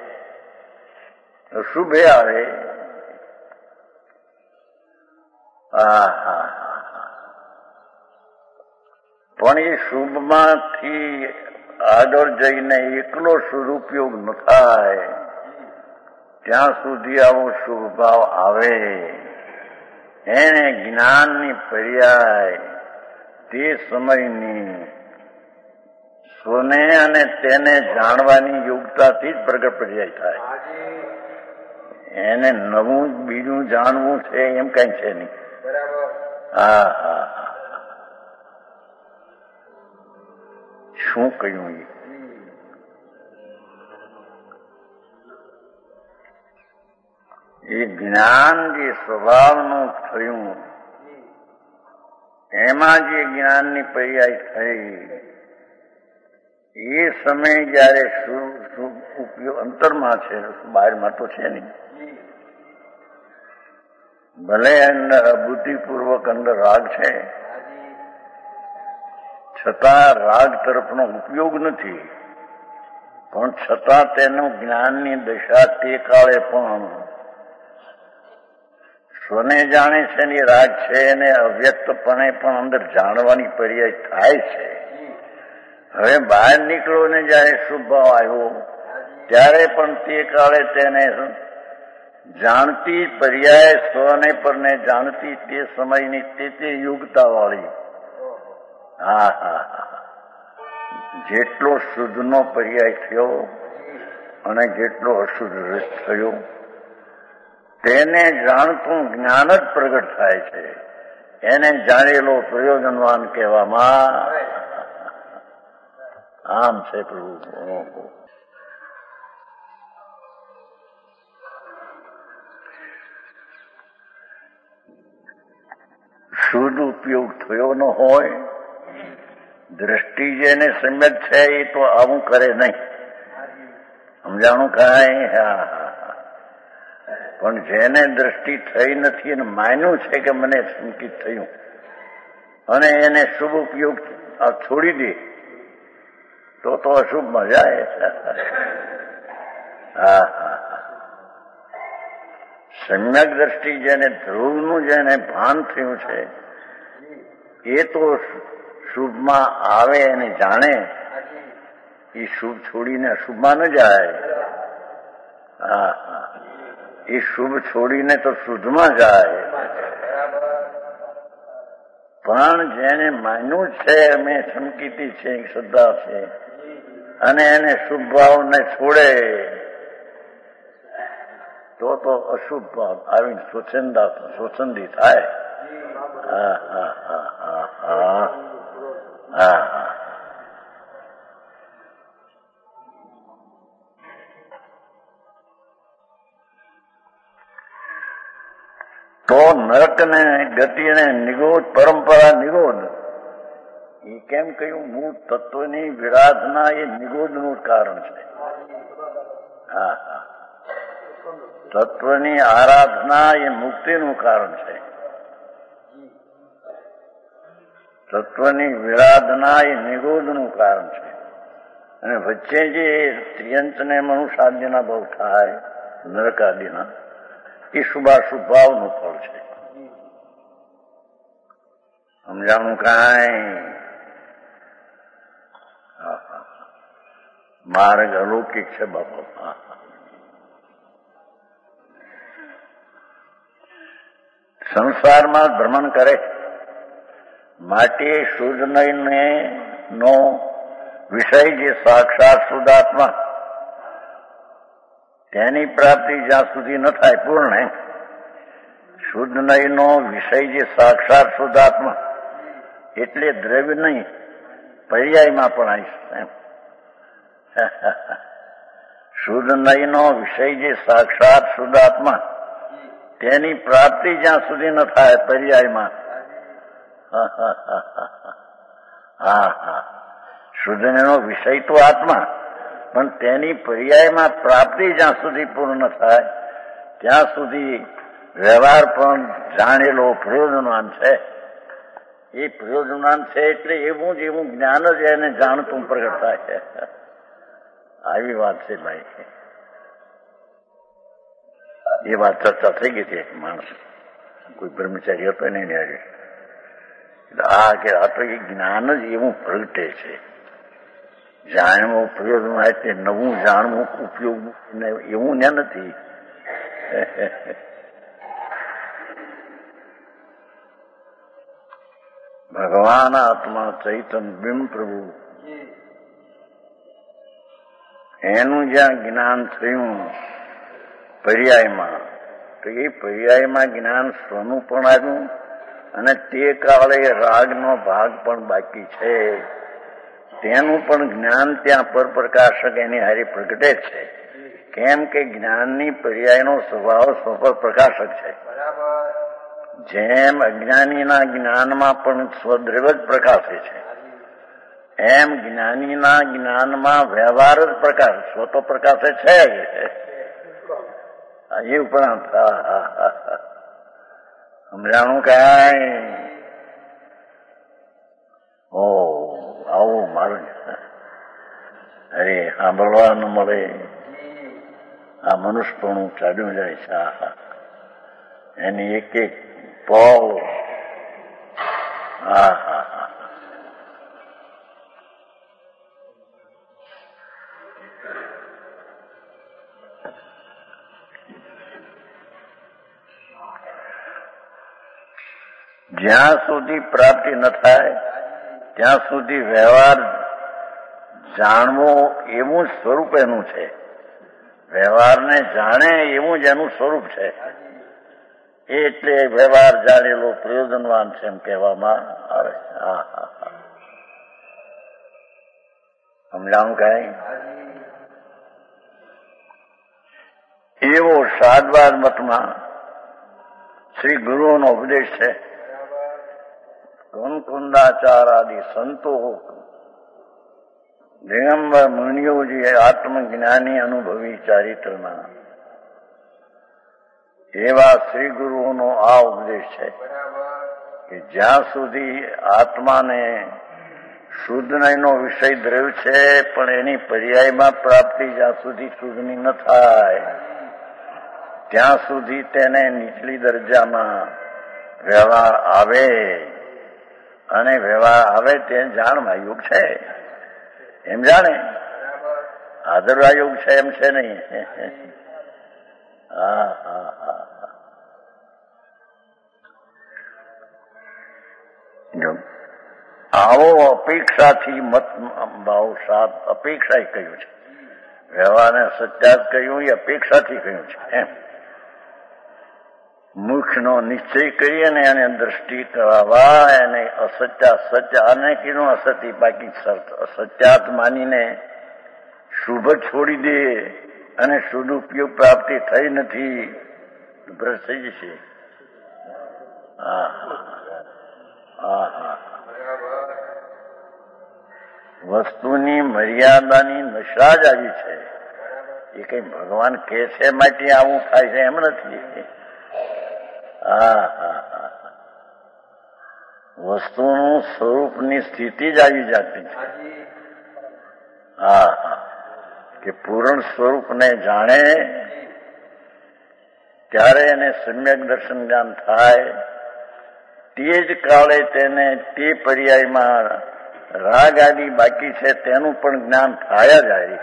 Speaker 2: તો શુભે આવે. હા હા પણ એ શુભમાંથી આગળ જઈને એકલો સદુપયોગ ન થાય ત્યાં સુધી આવો શુભ ભાવ આવે. એને જ્ઞાનની પર્યાય તે સમયની સ્વને અને તેને જાણવાની યોગ્યતાથી જ પ્રગટ પર્યાય થાય. એને નવું બીજું જાણવું છે એમ કઈ છે નહીં. હા હા શું કહ્યું? એ જ્ઞાન જે સ્વભાવનું થયું એમાં જે જ્ઞાનની પર્યાય થઈ એ સમય જયારે ઉપયોગ અંતરમાં છે, બહારમાં તો છે નહીં. ભલે અંદર બુદ્ધિપૂર્વક અંદર રાગ છે, છતાં રાગ તરફનો ઉપયોગ નથી. પણ છતાં તેનું જ્ઞાનની દશા તે કાળે પણ સ્વને જાણે છે ને રાગ છે, એને અવ્યક્તપણે પણ અંદર જાણવાની પર્યાય થાય છે. હવે બહાર નીકળો ને જયારે શુભ ભાવ આવ્યો ત્યારે પણ તે કાળે તેને જાણતી પર્યાય સ્વને પરને જાણતી તે સમયની તે તે યોગતા વાળી. હા હા હા જેટલો શુદ્ધનો પર્યાય થયો અને જેટલો અશુદ્ધ થયો તેને જાણતું જ્ઞાન જ પ્રગટ થાય છે. એને જાણેલો પ્રયોજનવાન કહેવામાં આમ છે પ્રભુ. શુદ્ધ ઉપયોગ થયો ન હોય, દ્રષ્ટિ જેને સમ્યક છે એ તો આવું કરે નહીં. સમજાણું કાંઈ? હા હા. પણ જેને દ્રષ્ટિ થઈ નથી અને માન્યું છે કે મને સંકિત થયું અને એને શુભ ઉપયોગ છોડી દે તો તો અશુભમાં જાય. હા હા. સમ્યક દ્રષ્ટિ જેને ધ્રુવનું જેને ભાન થયું છે એ તો શુભમાં આવે અને જાણે, એ શુભ છોડીને અશુભમાં ન જાય. હા હા. એ શુભ છોડીને તો શુદ્ધમાં જાય. પણ જેને માન્યું છે અમે સંકિતી છે, શ્રદ્ધા છે, અને એને શુભ ભાવને છોડે તો તો અશુભ ભાવ આવીને સ્વચ્છંદા સ્વચ્છંદી થાય. હા હા હા હા હા હા હા. તો નરક ને ગતિને નિગોદ પરંપરા નિગોદ એ કેમ કહ્યું? મૂળ તત્વની વિરાધના એ નિગોદનું કારણ છે. હા હા. તત્વની આરાધના એ મુક્તિનું કારણ છે. તત્વની વિરાધના એ નિગોદનું કારણ છે. અને વચ્ચે જે ત્રિયંત ને મનુષ્યાદિના ભાવ થાય નરકાદિના એ શુભાશુભ ભાવનું ફળ છે. સમજાણું કાંઈ? માર્ગ અલૌકિક છે બાપા. સંસારમાં ભ્રમણ કરે માટે શુદ્ધ નયને નો વિષય જે સાક્ષાત શુદ્ધાત્મા તેની પ્રાપ્તિ જ્યાં સુધી ન થાય પૂર્ણ, શુદ્ધ નયનો વિષય જે સાક્ષાત શુદ્ધાત્મા એટલે દ્રવ્ય નહીં, પર્યાયમાં પણ આવીશ. શુદ્ધ નયનો વિષય જે સાક્ષાત શુદ્ધાત્મા તેની પ્રાપ્તિ જ્યાં સુધી ન થાય પર્યાયમાં. હા હા. શુદ્ધનો વિષય તો આત્મા, પણ તેની પર્યાયમાં પ્રાપ્તિ જ્યાં સુધી પૂર્ણ થાય ત્યાં સુધી વ્યવહાર પણ જાણેલો પ્રયોજનવાન છે. એ પ્રયોજનવાન છે એટલે એવું જ એવું જ્ઞાન જ એને જાણતું પ્રગટ થાય છે. આવી વાત છે ભાઈ. એ વાત ચર્ચા થઈ ગઈ હતી. માણસ કોઈ બ્રહ્મચારી હતો નહીં આવી આ કે આ તો એ જ્ઞાન જ એવું પ્રગટે છે. જાણવું પ્રયોજન એટલે નવું જાણવું ઉપયોગ એવું ને નથી. ભગવાન આત્મા ચૈતન બિંબ પ્રભુ એનું જ્યાં જ્ઞાન થયું પર્યાયમાં, તો એ પર્યાયમાં જ્ઞાન સ્વનું પણ આવ્યું અને તે કાળે રાગનો ભાગ પણ બાકી છે તેનું પણ જ્ઞાન ત્યાં પરપ્રકાશક એની હારે પ્રગટે છે. કેમ કે જ્ઞાનની પર્યાયનો સ્વભાવ સ્વપર પ્રકાશક છે. જેમ અજ્ઞાનીના જ્ઞાનમાં પણ સ્વદ્રવ્ય જ પ્રકાશે છે, એમ જ્ઞાનીના જ્ઞાનમાં વ્યવહાર જ પ્રકાશ, સ્વતો પ્રકાશ છે એ ઉપરાંત સમજાણું કાંઈ. ઓ આવું મારું અરે સાંભળવા ન મળે, આ મનુષ્યપણું ચાલ્યું જાય છે. આ એની એક એક પોલ હા હા હા જ્યાં સુધી પ્રાપ્તિ ન થાય ત્યાં સુધી વ્યવહાર જાણવો એવું જ સ્વરૂપ એનું છે. વ્યવહારને જાણે એવું જ એનું સ્વરૂપ છે. એટલે વ્યવહાર જાણેલો પ્રયોજનવાન છે એમ કહેવામાં આવે. હા હા હા સમજાણું કાંઈ. એવો સાદવાદ મતમાં શ્રી ગુરુઓનો ઉપદેશ છે. કુંકુંદાચાર આદિ સંતો દિગંબર મુનિઓ જે આત્મજ્ઞાની અનુભવી ચારિત્રના એવા શ્રી ગુરુઓનો આ ઉપદેશ છે કે જ્યાં સુધી આત્માને શુદ્ધ નયનો વિષય દ્રવ્ય છે પણ એની પર્યાયમાં પ્રાપ્તિ જ્યાં સુધી શુદ્ધની ન થાય ત્યાં સુધી તેને નીચલી દરજામાં વ્યવહાર આવે અને વ્યવહાર આવે તે જાણમાં યોગ છે એમ જાણે. આદરવા યોગ છે એમ છે નહીં. હા હા હા આવો અપેક્ષાથી મત ભાવ સાત અપેક્ષા કહ્યું છે. વ્યવહારને સત્યાત કહ્યું એ અપેક્ષાથી કહ્યું છે એમ. મુખનો નિશ્ચય કરી અને એને દ્રષ્ટિ કરાવવા એને અસત્ય સત્ય અને કીધું અસત્ય બાકી સત્યાત માનીને શુભ છોડી દે અને શુદ્ધ ઉપયોગ પ્રાપ્તિ થઈ નથી ભ્રષ્ટ થઈ જશે. હા હા હા વસ્તુની મર્યાદાની નશા જ આવી છે. એ કઈ ભગવાન કે છે માટે આવું થાય છે એમ નથી. હા હા હા વસ્તુનું સ્વરૂપની સ્થિતિ જ આવી જતી છે. હા હા કે પૂર્ણ સ્વરૂપને જાણે ત્યારે એને સમ્યક દર્શન જ્ઞાન થાય. તે જ કાળે તેને તે પર્યાયમાં રાગ આદિ બાકી છે તેનું પણ જ્ઞાન થાય જાય.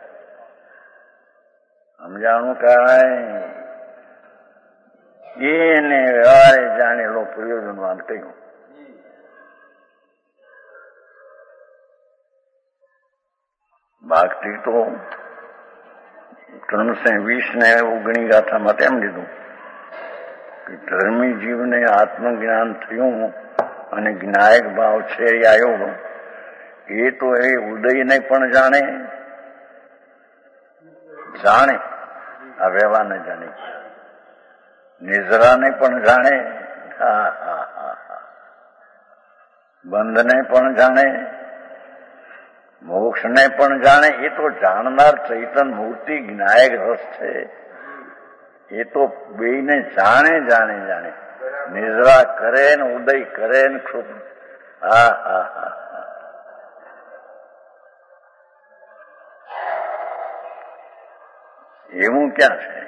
Speaker 2: સમજાણું કાંઈ. એને વ્યવહારે જાણેલો પ્રયોજનવાન કહ્યું. બાકી તો ત્રણસો વીસ ને ઓગણી ગાથામાં તેમ લીધું કે ધર્મી જીવને આત્મજ્ઞાન થયું અને જ્ઞાયક ભાવ છે એ આવ્યો એ તો એ ઉદયને પણ જાણે જાણે આ વ્યવહારને જાણે, નિઝરાને પણ જાણે, હા હા હા હા બંધને પણ જાણે, મોક્ષને પણ જાણે. એ તો જાણનાર ચૈતન મૂર્તિ જ્ઞાયક રસ છે. એ તો બેયને જાણે જાણે જાણે નિઝરા કરે ને ઉદય કરે ને ક્ષુપ. હા હા હા એવું ક્યાં છે?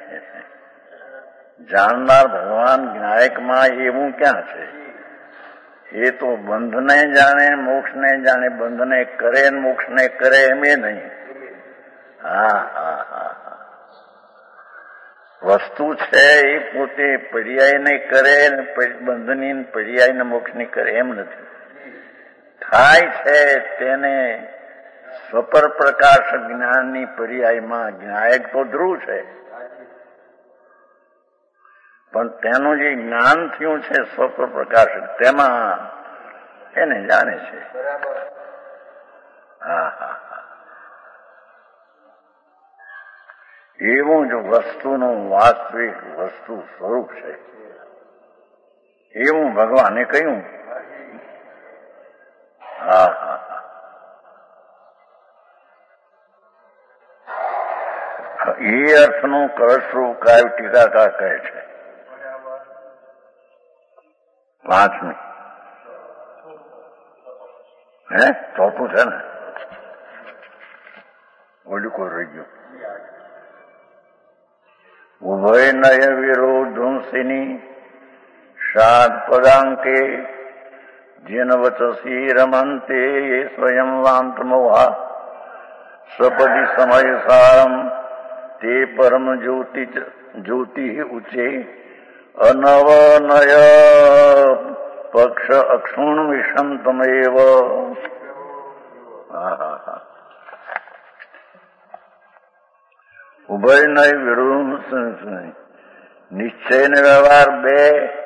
Speaker 2: જાણનાર ભગવાન જ્ઞાયકમાં એવું ક્યાં છે? એ તો બંધને જાણે મોક્ષને જાણે, બંધને કરે મોક્ષને કરે એમ એ નહીં. હા હા હા હા વસ્તુ છે એ પોતે પર્યાયને કરે બંધની પર્યાયને મોક્ષની કરે એમ નથી. થાય છે તેને સ્વપર પ્રકાશ જ્ઞાનની પર્યાયમાં જ્ઞાયક તો ધ્રુવ છે પણ તેનું જે જ્ઞાન થયું છે સ્વપર પ્રકાશ તેમાં એને જાણે છે. હા હા હા એવું જ વસ્તુનું વાસ્તવિક વસ્તુ સ્વરૂપ છે એવું ભગવાને કહ્યું. હા હા હા એ અર્થનું કળશરૂપ કાવ્ય ટીકાકાર કહે છે. પાંચમી હે ચોથું છે ને, ઓલું કોઈ રહી ગયું. ઉભય નય વિરોધુંસિની સાત પદાંકે જેન વચસી રમંતે સ્વયં વાંતમોહા સપદી સમય સારમ તે પરમ જ્યોતિ જ્યોતિ ઉચે અનવનય પક્ષ અક્ષુણ વિષંતમેવ. ઉભય નય વિરોધ નિશ્ચય ને વ્યવહાર બે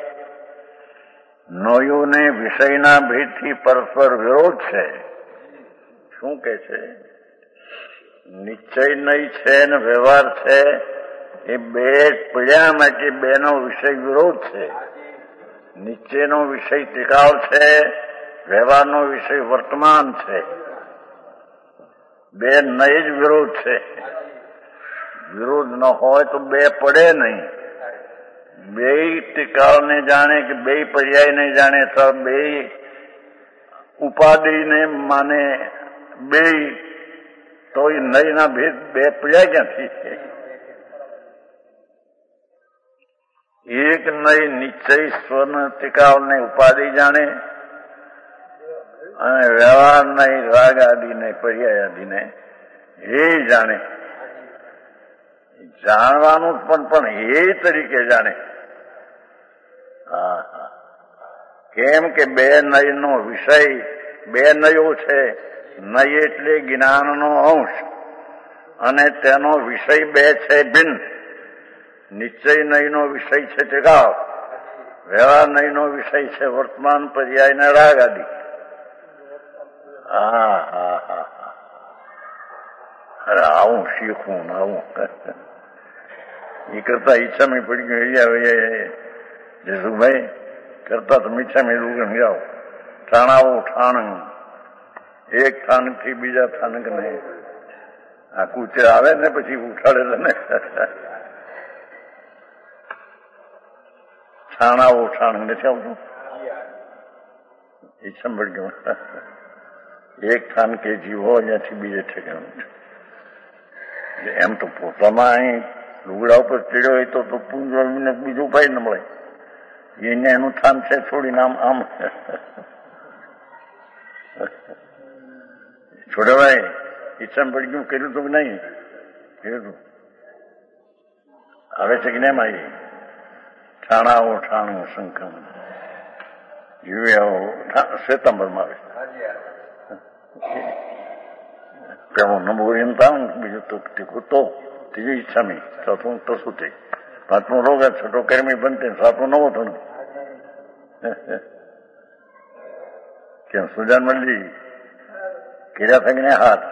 Speaker 2: નયોને વિષયના ભેદથી પરસ્પર વિરોધ છે. શું કે છે? નિશ્ચય નહીં છે ને વ્યવહાર છે, એ બે પીડ્યા માટે બેનો વિષય વિરોધ છે. નિશ્ચયનો વિષય ટીકાવ છે, વ્યવહારનો વિષય વર્તમાન છે. બે નય જ વિરોધ છે. વિરોધ ન હોય તો બે પડે નહીં. બે ટીકાવને જાણે કે બે પર્યાયને જાણે તો બે ઉપાધિને માને બે, તો એ નયના ભેદ બે પડ્યા ક્યાંથી? એક નય નિશ્ચય સ્વન ટીકાવને ઉપાધિ જાણે અને વ્યવહાર નહીં રાગ આદિને પર્યાય આદિને એ જાણે. જાણવાનું પણ પણ એ તરીકે જાણે. હા હા કેમ કે બે નયનો વિષય બે નયો છે. નય એટલે જ્ઞાનનો અંશ અને તેનો વિષય બે છે ભિન્ન. નિશ્ચય નયનો વિષય છે ટીકાવ, વ્યવહાર નયનો વિષય છે વર્તમાન પર્યાય ને રાગ આદિ. હા હા હા હા અરે આવું શીખવું ને આવું એ કરતા ઈચ્છામાં પડી ગયું. જસુભાઈ કરતા તો મીઠામાં રૂગણ જાઓ. ઠાણાવું ઠાણ એક સ્થાનક થી બીજા સ્થાનક ને આ કૂચે આવે ને પછી ઉઠાડે તને. ઠાણાવું ઠાણ નથી આવતું. ઈચ્છા પડી ગયું. એક સ્થાન કે જીવો અહીંયાથી બીજે ઠેકાણું. એમ તો પોતામાં અહીં લુગડા ઉપર ચડ્યો હોય તો પૂંજવાને બીજું ઉપાય ન મળે. એને એનું થાન છે છોડીને આમ આમ છોડવાય. ઈચ્છા પડી ગયું કર્યું તો નહીં કર્યું આવે છે કે નહીં આવી. ઠાણાઓ ઠાણું શંકમ જીવ્યા શ્વેતાંબરમાં આવે. પેલું નંબર એમ થાય બીજું તો ટીકું તો ત્રીજી ઈચ્છામી ચોથું તો શું થઈ. પાંચમો રોગ છઠ્ઠો કર્મી બનતે સાતમો નવો થયો. કેમ સુજાન મળી કર્યા થઈને હાથ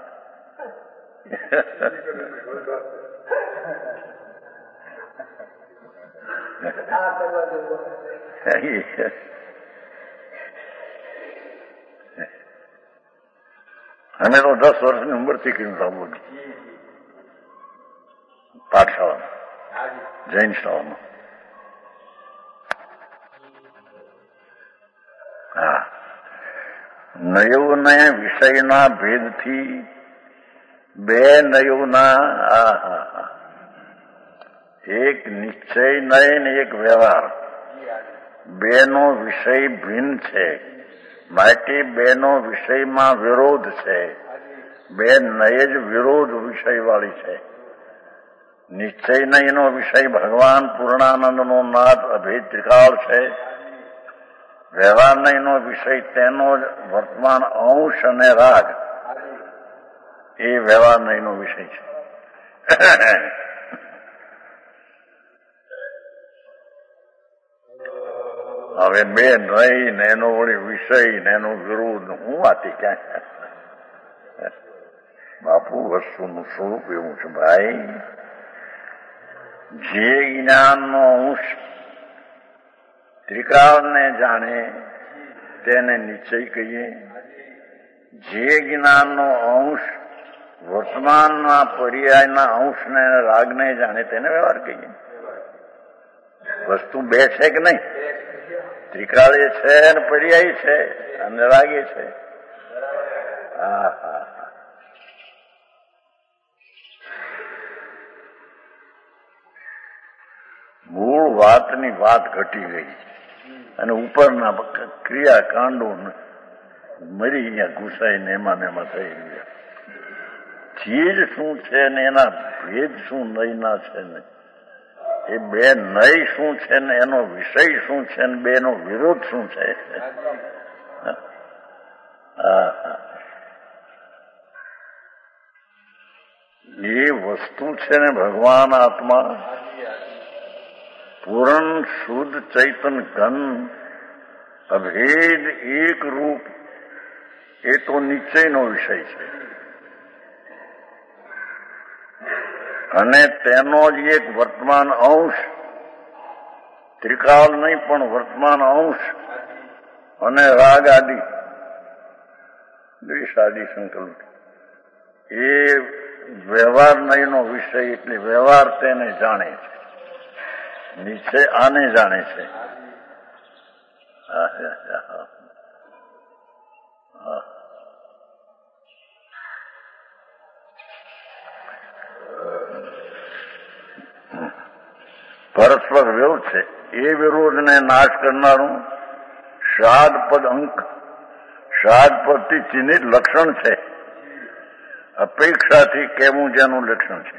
Speaker 2: અમે તો દસ વર્ષની ઉંમરથી કર્યું હતું પાઠશાળામાં, જૈન શાળામાં. હા નયોને વિષયના ભેદથી બે નયોના આ હા હા એક નિશ્ચય નય ને એક વ્યવહાર બેનો વિષય ભિન્ન છે. માટે બેનો વિષયમાં વિરોધ છે. બે નય જ વિરોધ વિષય વાળી છે. નિશ્ચય નયનો વિષય ભગવાન પૂર્ણાનંદનો નાદ અભેદ ત્રિકાળ છે. વ્યવહાર નયનો વિષય તેનો જ વર્તમાન અંશ અને રાગ એ વ્યવહાર નયનો વિષય છે. હવે બે નય ને એનો વળી વિષય ને એનો વિરોધ હું વાતી ક્યાં. બાપુ વસ્તુનું સ્વરૂપ એવું છે ભાઈ. જે જ્ઞાનનો અંશ ત્રિકાળને જાણે તેને નિશ્ચય કહીએ. જે જ્ઞાનનો અંશ વર્તમાનના પર્યાયના અંશને રાગને જાણે તેને વ્યવહાર કહીએ. વસ્તુ બે છે કે નહીં? ત્રિકાળીય છે અને પર્યાય છે અને રાગે છે. હા હા મૂળ વાતની વાત ઘટી ગઈ અને ઉપરના ક્રિયાકાંડો મરી ગયા, ઘૂસાઈને એમાં ને એમાં થઈ ગયા. ચીજ શું છે ને એના ભેદ શું નયના છે ને એ બે નય શું છે ને એનો વિષય શું છે ને બેનો વિરોધ શું છે. એ વસ્તુ છે ને ભગવાન આત્મા પૂર્ણ શુદ્ધ ચૈતન ઘન અભેદ એક રૂપ, એ તો નિશ્ચયનો વિષય છે. અને તેનો જ એક વર્તમાન અંશ, ત્રિકાળ નહીં પણ વર્તમાન અંશ અને રાગ આદિ દ્વેષ આદિ સંકલ્પ, એ વ્યવહાર નયનો વિષય એટલે વ્યવહાર તેને જાણે છે, નિશ્ચય આને જાણે છે. પરસ્પર વિરોધ છે. એ વિરોધને નાશ કરનારું શાદ પદ અંક, શાદ પદથી ચિહ્નિત લક્ષણ છે. અપેક્ષાથી કહેવું જેનું લક્ષણ છે.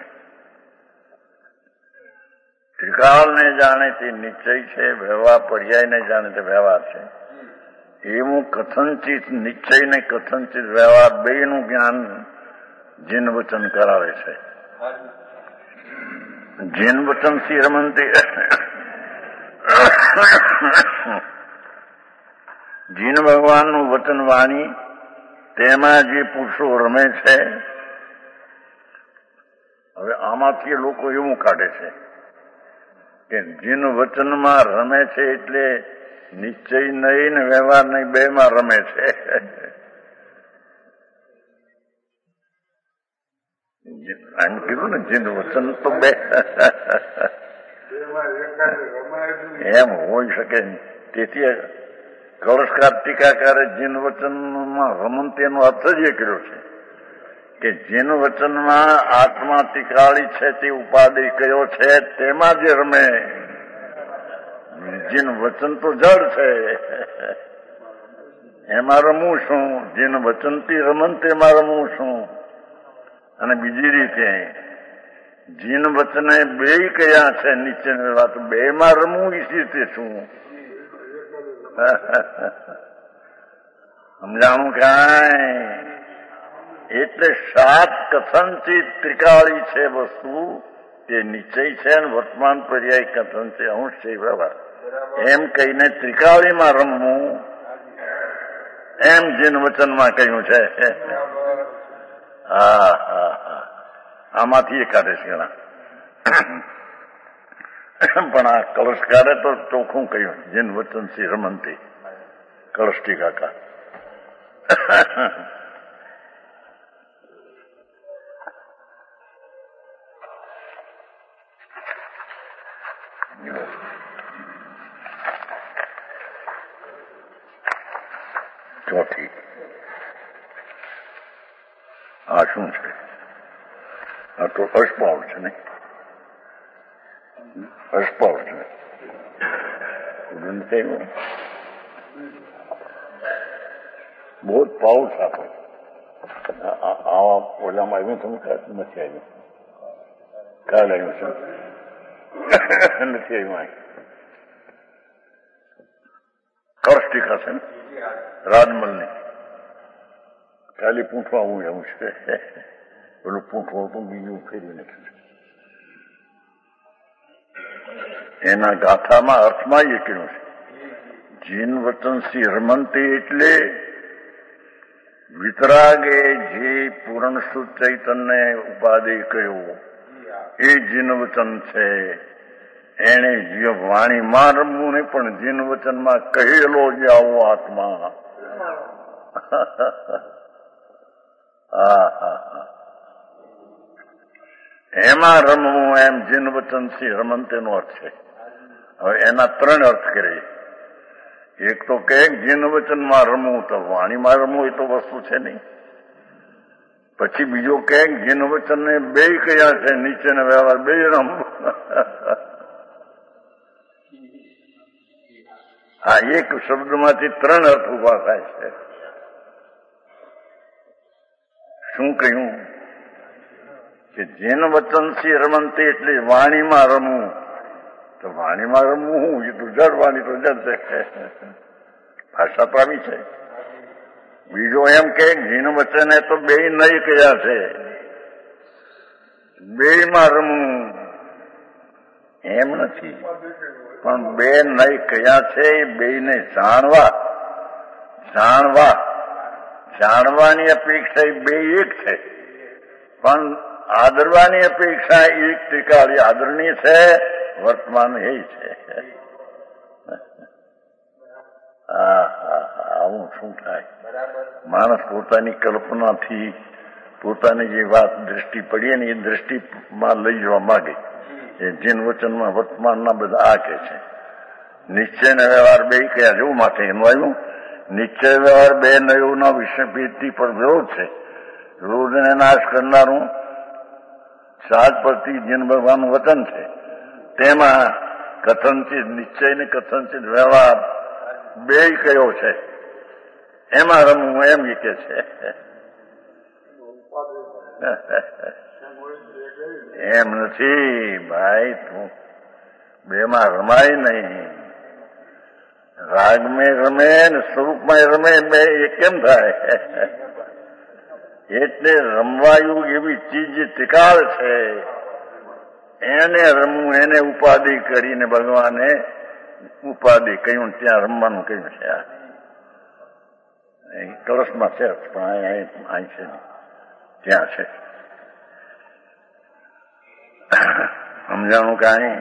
Speaker 2: ત્રિકાળને જાણે તે નિશ્ચય છે, વ્યવહાર પર્યાયને જાણે તે વ્યવહાર છે. એવું કથનચિત નિશ્ચય ને કથનચિત વ્યવહાર બેનું જ્ઞાન જીન વચન કરાવે છે. જીન વચન થી રમંતી, જીન ભગવાનનું વચન વાણી, તેમાં જે પુરુષો રમે છે. હવે આમાંથી લોકો એવું કાઢે છે કે જીન વચનમાં રમે છે એટલે નિશ્ચય નહીં ને વ્યવહાર નહીં, બે માં રમે છે. એમ કીધું ને જીન વચન તો બે એમ હોઈ શકે. તેથી કળશકાર ટીકાકારે જીન વચનમાં રમન તેનો અર્થ જ એ કર્યો છે કે જીન વચનમાં આત્મા તિકાળી છે તે ઉપાધિ કયો છે તેમાં જે રમે. જીન વચન તો જડ છે, એમાં રમવું શું? જીન વચનથી રમન તેમાં રમવું શું? અને બીજી રીતે જીન વચને બે કયા છે નીચેની વાત, બે માં રમવું એ રીતે શું? સમજાણું કાંઈ? એટલે સાત કથનચિત ત્રિકાળી છે વસ્તુ, તે નિશ્ચય છે અને વર્તમાન પર્યાય કથન છે, અંશ છે વ્યવહાર. એમ કહીને ત્રિકાળીમાં રમવું એમ જીન વચનમાં કહ્યું છે. હા હા હા આમાંથી એ કાઢે છે ઘણા. પણ આ કળશકારે તો ચોખ્ખું કહ્યું જીન વચન થી રમનતી, કળશ ટીકાકાર. ચોથી આ શું છે? આ તો અસ્પાવ છે ને, અસ્પાવ છે. બહુ જ પાઉસ આપે. આવા ઓલામાં આવ્યું તમે નથી આવ્યું, કાલ આવ્યું છે નથી આવ્યું. કળશ ટીકા છે ને રાજમલની, ખાલી પૂંઠવા હું એવું છે. પેલું પૂંઠવું હતું બીજું ફેરી નાખ્યું છે. એના ગાથામાં અર્થમાં એ કહ્યું છે જીન વચન સી રમંતી એટલે વિતરાગે જે પૂર્ણ શુદ્ધ ચૈતન્ય ઉપાધિ કહ્યું એ જીન વચન છે. એને વાણીમાં રમવું નહીં પણ જીન વચનમાં કહેલો જ આવો આત્મા. હા હા હા એમાં રમવું એમ જીન વચનથી રમંતેનો અર્થ છે. હવે એના ત્રણ અર્થ કરીએ. એક તો કે જીન વચનમાં રમવું, તો વાણીમાં રમવું એ તો વસ્તુ છે નહીં. પછી બીજો કે જીન વચન ને બે કયા છે, નીચે ને વ્યવહાર બે રમવું. હા, એક શબ્દમાંથી ત્રણ અર્થ ઉભા થાય છે. શું કહ્યું કે જેન વચનથી રમંતે એટલે વાણીમાં રમવું. તો વાણીમાં રમવું હું એ તો જડ વાણી તો જડ છે, ભાષા તો આવી છે. બીજો એમ કે જીન વચને તો બે નહીં કયા છે, બે માં રમવું એમ નથી, પણ બે નહીં કયા છે એ બે ને જાણવા જાણવા જાણવાની અપેક્ષા એ બે એક છે, પણ આદરવાની અપેક્ષા એક ટીકાળી આદરણીય છે, વર્તમાન એ છે. હા હા હા આવું શું થાય? માણસ પોતાની કલ્પનાથી પોતાની જે વાત દ્રષ્ટિ પડીએ ને એ દ્રષ્ટિમાં લઈ જવા માંગે. એ જીન વચનમાં વર્તમાનના બધા આ કે છે. નિશ્ચય ને વ્યવહાર બે કયા જેવું માટે એનું આવ્યું. નિશ્ચય વ્યવહાર બે નયોના વિષય ભેદથી પણ વિરોધ છે. વિરોધને નાશ કરનારું સાત પરથી જીન ભગવાનનું વચન છે. તેમાં કથનચિત નિશ્ચય ને કથનચિત વ્યવહાર બે કયો છે, એમાં રમવું એમ કે છે. એમ નથી ભાઈ, તું બેમાં રમાય નહીં. રાગમાં રમે ને સ્વરૂપમાં રમે, બે એ કેમ થાય? એટલે રમવાયું એવી ચીજ ટીકાળ છે, એને રમવું, એને ઉપાધિ કરીને ભગવાને ઉપાધિ કહ્યું, ત્યાં રમવાનું કહ્યું છે. કળશમાં છે પણ અહીં છે નહીં, ત્યાં છે. સમજાણું કાંઈ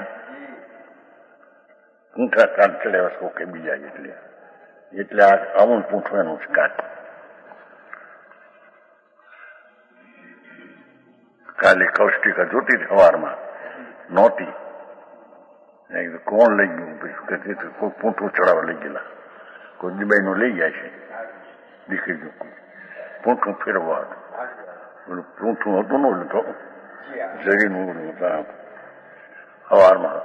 Speaker 2: ઊંઠા કાઢ ચડ્યા છો કે બીજા એટલે એટલે આ આવું પૂછવાનું છે. કાઢ કાલે કૌષ્ટિકા જોતી સવારમાં નહોતી, કોણ લઈ ગયું? કોઈ પૂંઠું ચડાવવા લઈ ગયેલા, કોઈ દિબાઈ નું લઈ જાય છે દીકરી, પૂંઠું ફેરવવા પૂંઠું હતું નો લીધો, જરીનું સવારમાં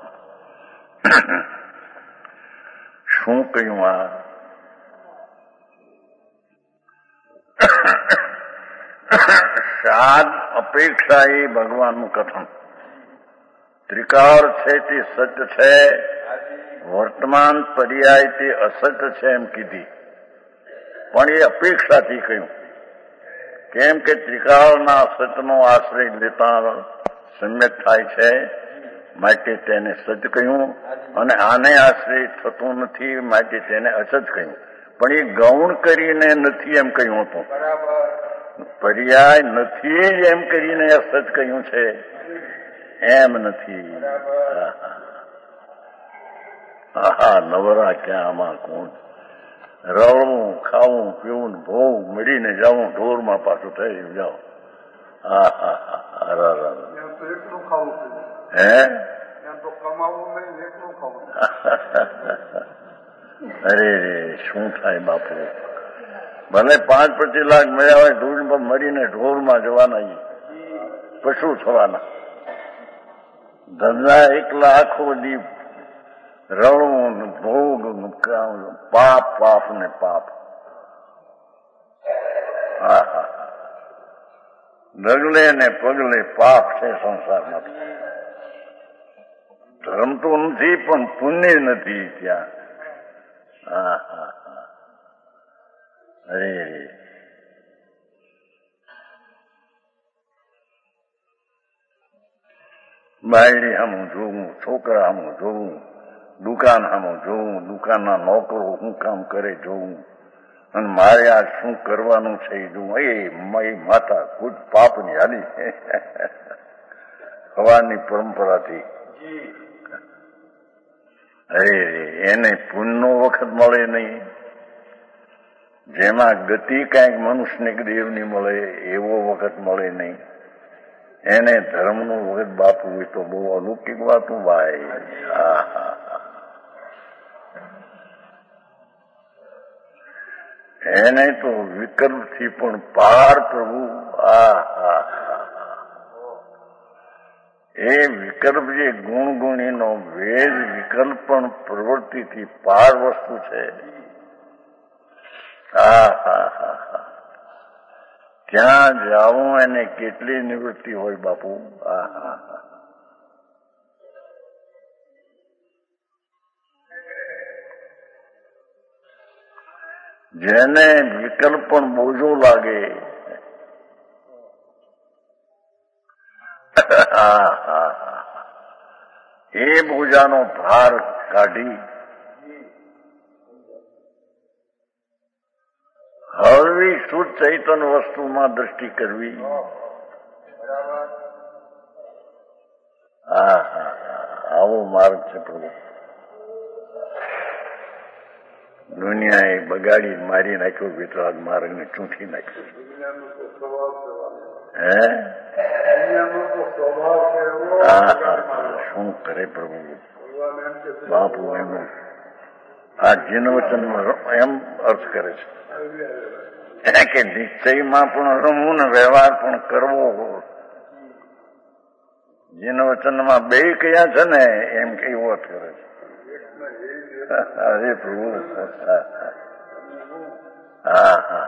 Speaker 2: શું કહ્યું? આ સાદ અપેક્ષા એ ભગવાનનું કથન. ત્રિકાળ છે તે સત્ય છે, વર્તમાન પર્યાય તે અસત્ય છે એમ કીધી, પણ એ અપેક્ષાથી કહ્યું. કેમ કે ત્રિકાળના સત્યનો આશ્રય લેતા સમ્યક થાય છે, માટે તેને સત્ય કહ્યું, અને આને આશ્રય થતો નથી માટે તેને અસત કહ્યું. પણ એ ગૌણ કરીને નથી એમ કહ્યું હતું, પર્યાય નથી એમ કરીને અસત કહ્યું છે, એમ નથી. હા, નવરા ક્યાં આમાં કોણ? રળવું, ખાવું, પીવું, ભોગ મળીને જવું, ઢોરમાં પાછું થઈ જાઓ. હા હા હા હે અરે રે શું થાય બાપુ? ભલે પાંચ પચીસ લાખ મળ્યા હોય, ઢોર મળીને ઢોરમાં જવાના, પશુ થવાના. ધંધા એકલા આખો દી રળવું, ભોગ, પાપ પાપ ને પાપ. હા હા ડગલે ને પગલે પાપ છે સંસારમાં. ધર્મ તો નથી પણ પુણ્ય નથી ત્યાં. હા હા હા અરે બાયડી સામું જોવું, છોકરા સામું જોવું, દુકાન સામું જોવું, દુકાનના નોકરો શું કામ કરે જોવું, અને મારે આ શું કરવાનું છે એ જોવું. એ માતા ખુદ પાપની હાલી હવાની પરંપરાથી. અરે એને પુણ્યનો વખત મળે નહીં, જેમાં ગતિ કાંઈક મનુષ્યને દેવની મળે એવો વખત મળે નહીં. એને ધર્મનું વખત બાપુ એ તો બહુ અલૌકિક વાતું ભાઈ. હા હા એને તો વિકલ્પથી પણ પાર પ્રભુ. આ હા એ વિકલ્પ જે ગુણ ગુણીનો ભેદ વિકલ્પ પણ પ્રવૃત્તિથી પાર વસ્તુ છે. હા હા હા હા ત્યાં જાવું એને કેટલી નિવૃત્તિ હોય બાપુ. હા હા હા જેને વિકલ્પ પણ બોજો લાગે. હા હા હા એ બોજાનો ભાર કાઢી હળવી શુદ્ધ ચૈતન વસ્તુમાં દ્રષ્ટિ કરવી. હા હા આવો માર્ગ છે પ્રભુ. દુનિયાએ બગાડી મારી નાખ્યો વિતરાગ માર્ગને ચૂંટી નાખ્યો. હે હા હા શું કરે પ્રભુ બાપુ. એનું આ જીનવચન એમ અર્થ કરે છે કે નિશ્ચયમાં પણ રમવું ને વ્યવહાર પણ કરવો. જીનવચનમાં બે કયા છે ને એમ કેવો અર્થ કરે છે. અરે પ્રભુ હા હા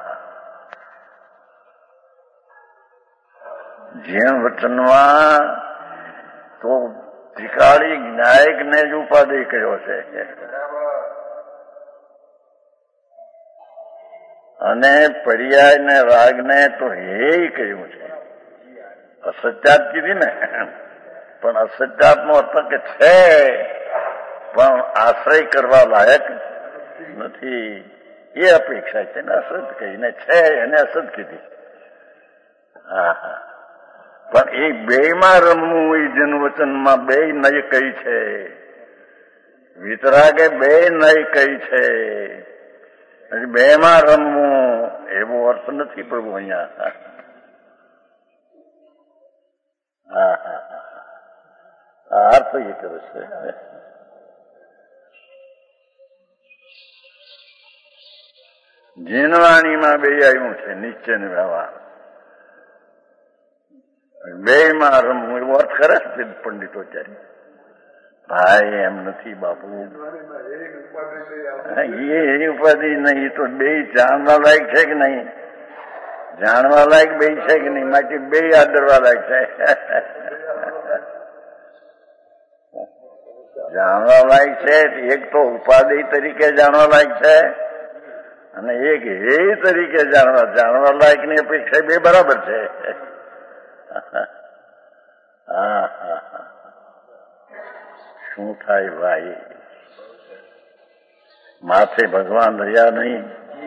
Speaker 2: જીણ વચનમાં તો ત્રિકાળી ન્યાયિક ને જ ઉપાધિ કર્યો છે અને પર્યાય ને રાગ ને તો હે કહ્યું છે. અસત્યાત કીધી ને પણ અસત્યાત નો અર્થ કે છે પણ આશ્રય કરવા લાયક નથી એ અપેક્ષા છે ને. અસત કહીને છે એને અસત કીધી. હા હા પણ એ બે માં રમવું એ જન્મવચનમાં બે નય કઈ છે. વિતરાગે બે નય કઈ છે. બે માં રમવું એવો અર્થ નથી પ્રભુ અહીંયા. હા હા હા અર્થ એ કરે છે. જીનવાણીમાં બે આવ્યું છે નિશ્ચય ને વ્યવહાર. બે માં રમવું એવો અર્થ કરે છે પંડિતો ત્યારે. ભાઈ એમ નથી બાપુ. એ ઉપાધિ નહીં તો બે જાણવા લાયક છે કે નહીં. જાણવા લાયક બે છે કે નહીં. માટે બે આદરવા લાયક છે. જાણવા લાયક છે એક તો ઉપાધિ તરીકે જાણવા લાયક છે અને એક હે તરીકે જાણવા જાણવા લાયક ની અપેક્ષા બે બરાબર છે. હા હા હા શું થાય ભાઈ. માથે ભગવાન રહ્યા નહીં,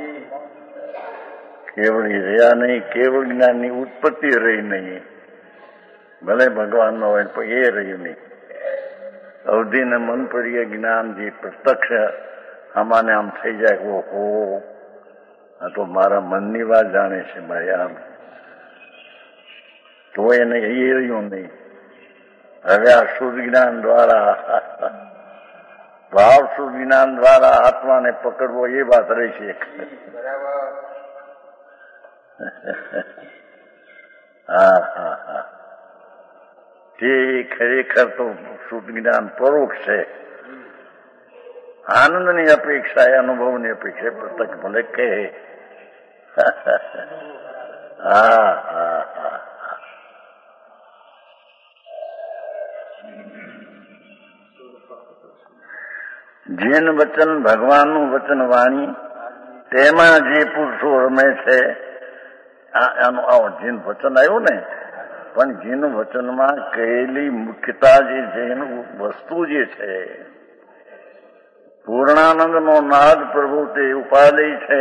Speaker 2: કેવળી રહ્યા નહીં, કેવળ જ્ઞાનની ઉત્પત્તિ રહી નહીં. ભલે ભગવાન ન હોય પણ એ રહ્યું નહીં. અવધિને મન પડીએ જ્ઞાન જે પ્રત્યક્ષ આમાંને આમ થઈ જાય. ઓહો આ તો મારા મનની વાત જાણે છે ભાઈ. આમ તો એને એ રહ્યું નહીં. હવે આ શુદ્ધ જ્ઞાન દ્વારા ભાવ શુદ્ધ જ્ઞાન દ્વારા આત્માને પકડવો એ વાત રહી છે. હા હા હા તે ખરેખર તો શુદ્ધ જ્ઞાન પરોક્ષ છે. આનંદની અપેક્ષા અનુભવની અપેક્ષા પ્રત્યક્ષ ભલે કહે. હા હા હા જીન વચન ભગવાનનું વચન વાણી તેમાં જે પુરુષો રમે છે આનું આવો જીન વચન આવ્યું ને. પણ જીન વચનમાં કહેલી મુખ્યતા જે છે એનું વસ્તુ જે છે પૂર્ણાનંદનો નાદ પ્રભુ તે ઉપાધિ છે.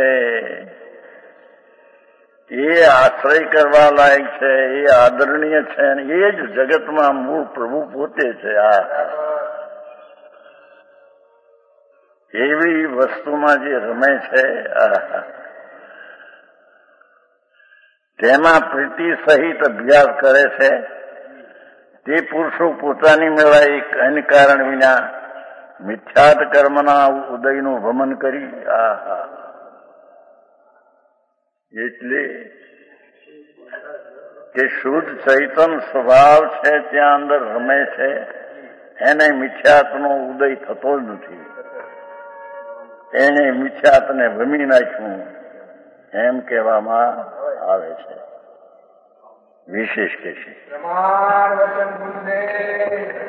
Speaker 2: એ આશ્રય કરવા લાયક છે, એ આદરણીય છે અને એ જ જગતમાં મૂળ પ્રભુ પોતે છે. આ એવી વસ્તુમાં જે રમે છે તેમાં પ્રીતિ સહિત અભ્યાસ કરે છે તે પુરુષો પોતાની મેળાએ અન્ય કારણ વિના મિથ્યાત કર્મના ઉદયનું ભ્રમણ કરી આહા એટલે કે શુદ્ધ ચૈતન સ્વભાવ છે ત્યાં અંદર રમે છે એને મિથ્યાતનો ઉદય થતો જ નથી. એને મિથ્યાતને ભમી નાખ્યું એમ કહેવામાં આવે છે. વિશેષ કે છે.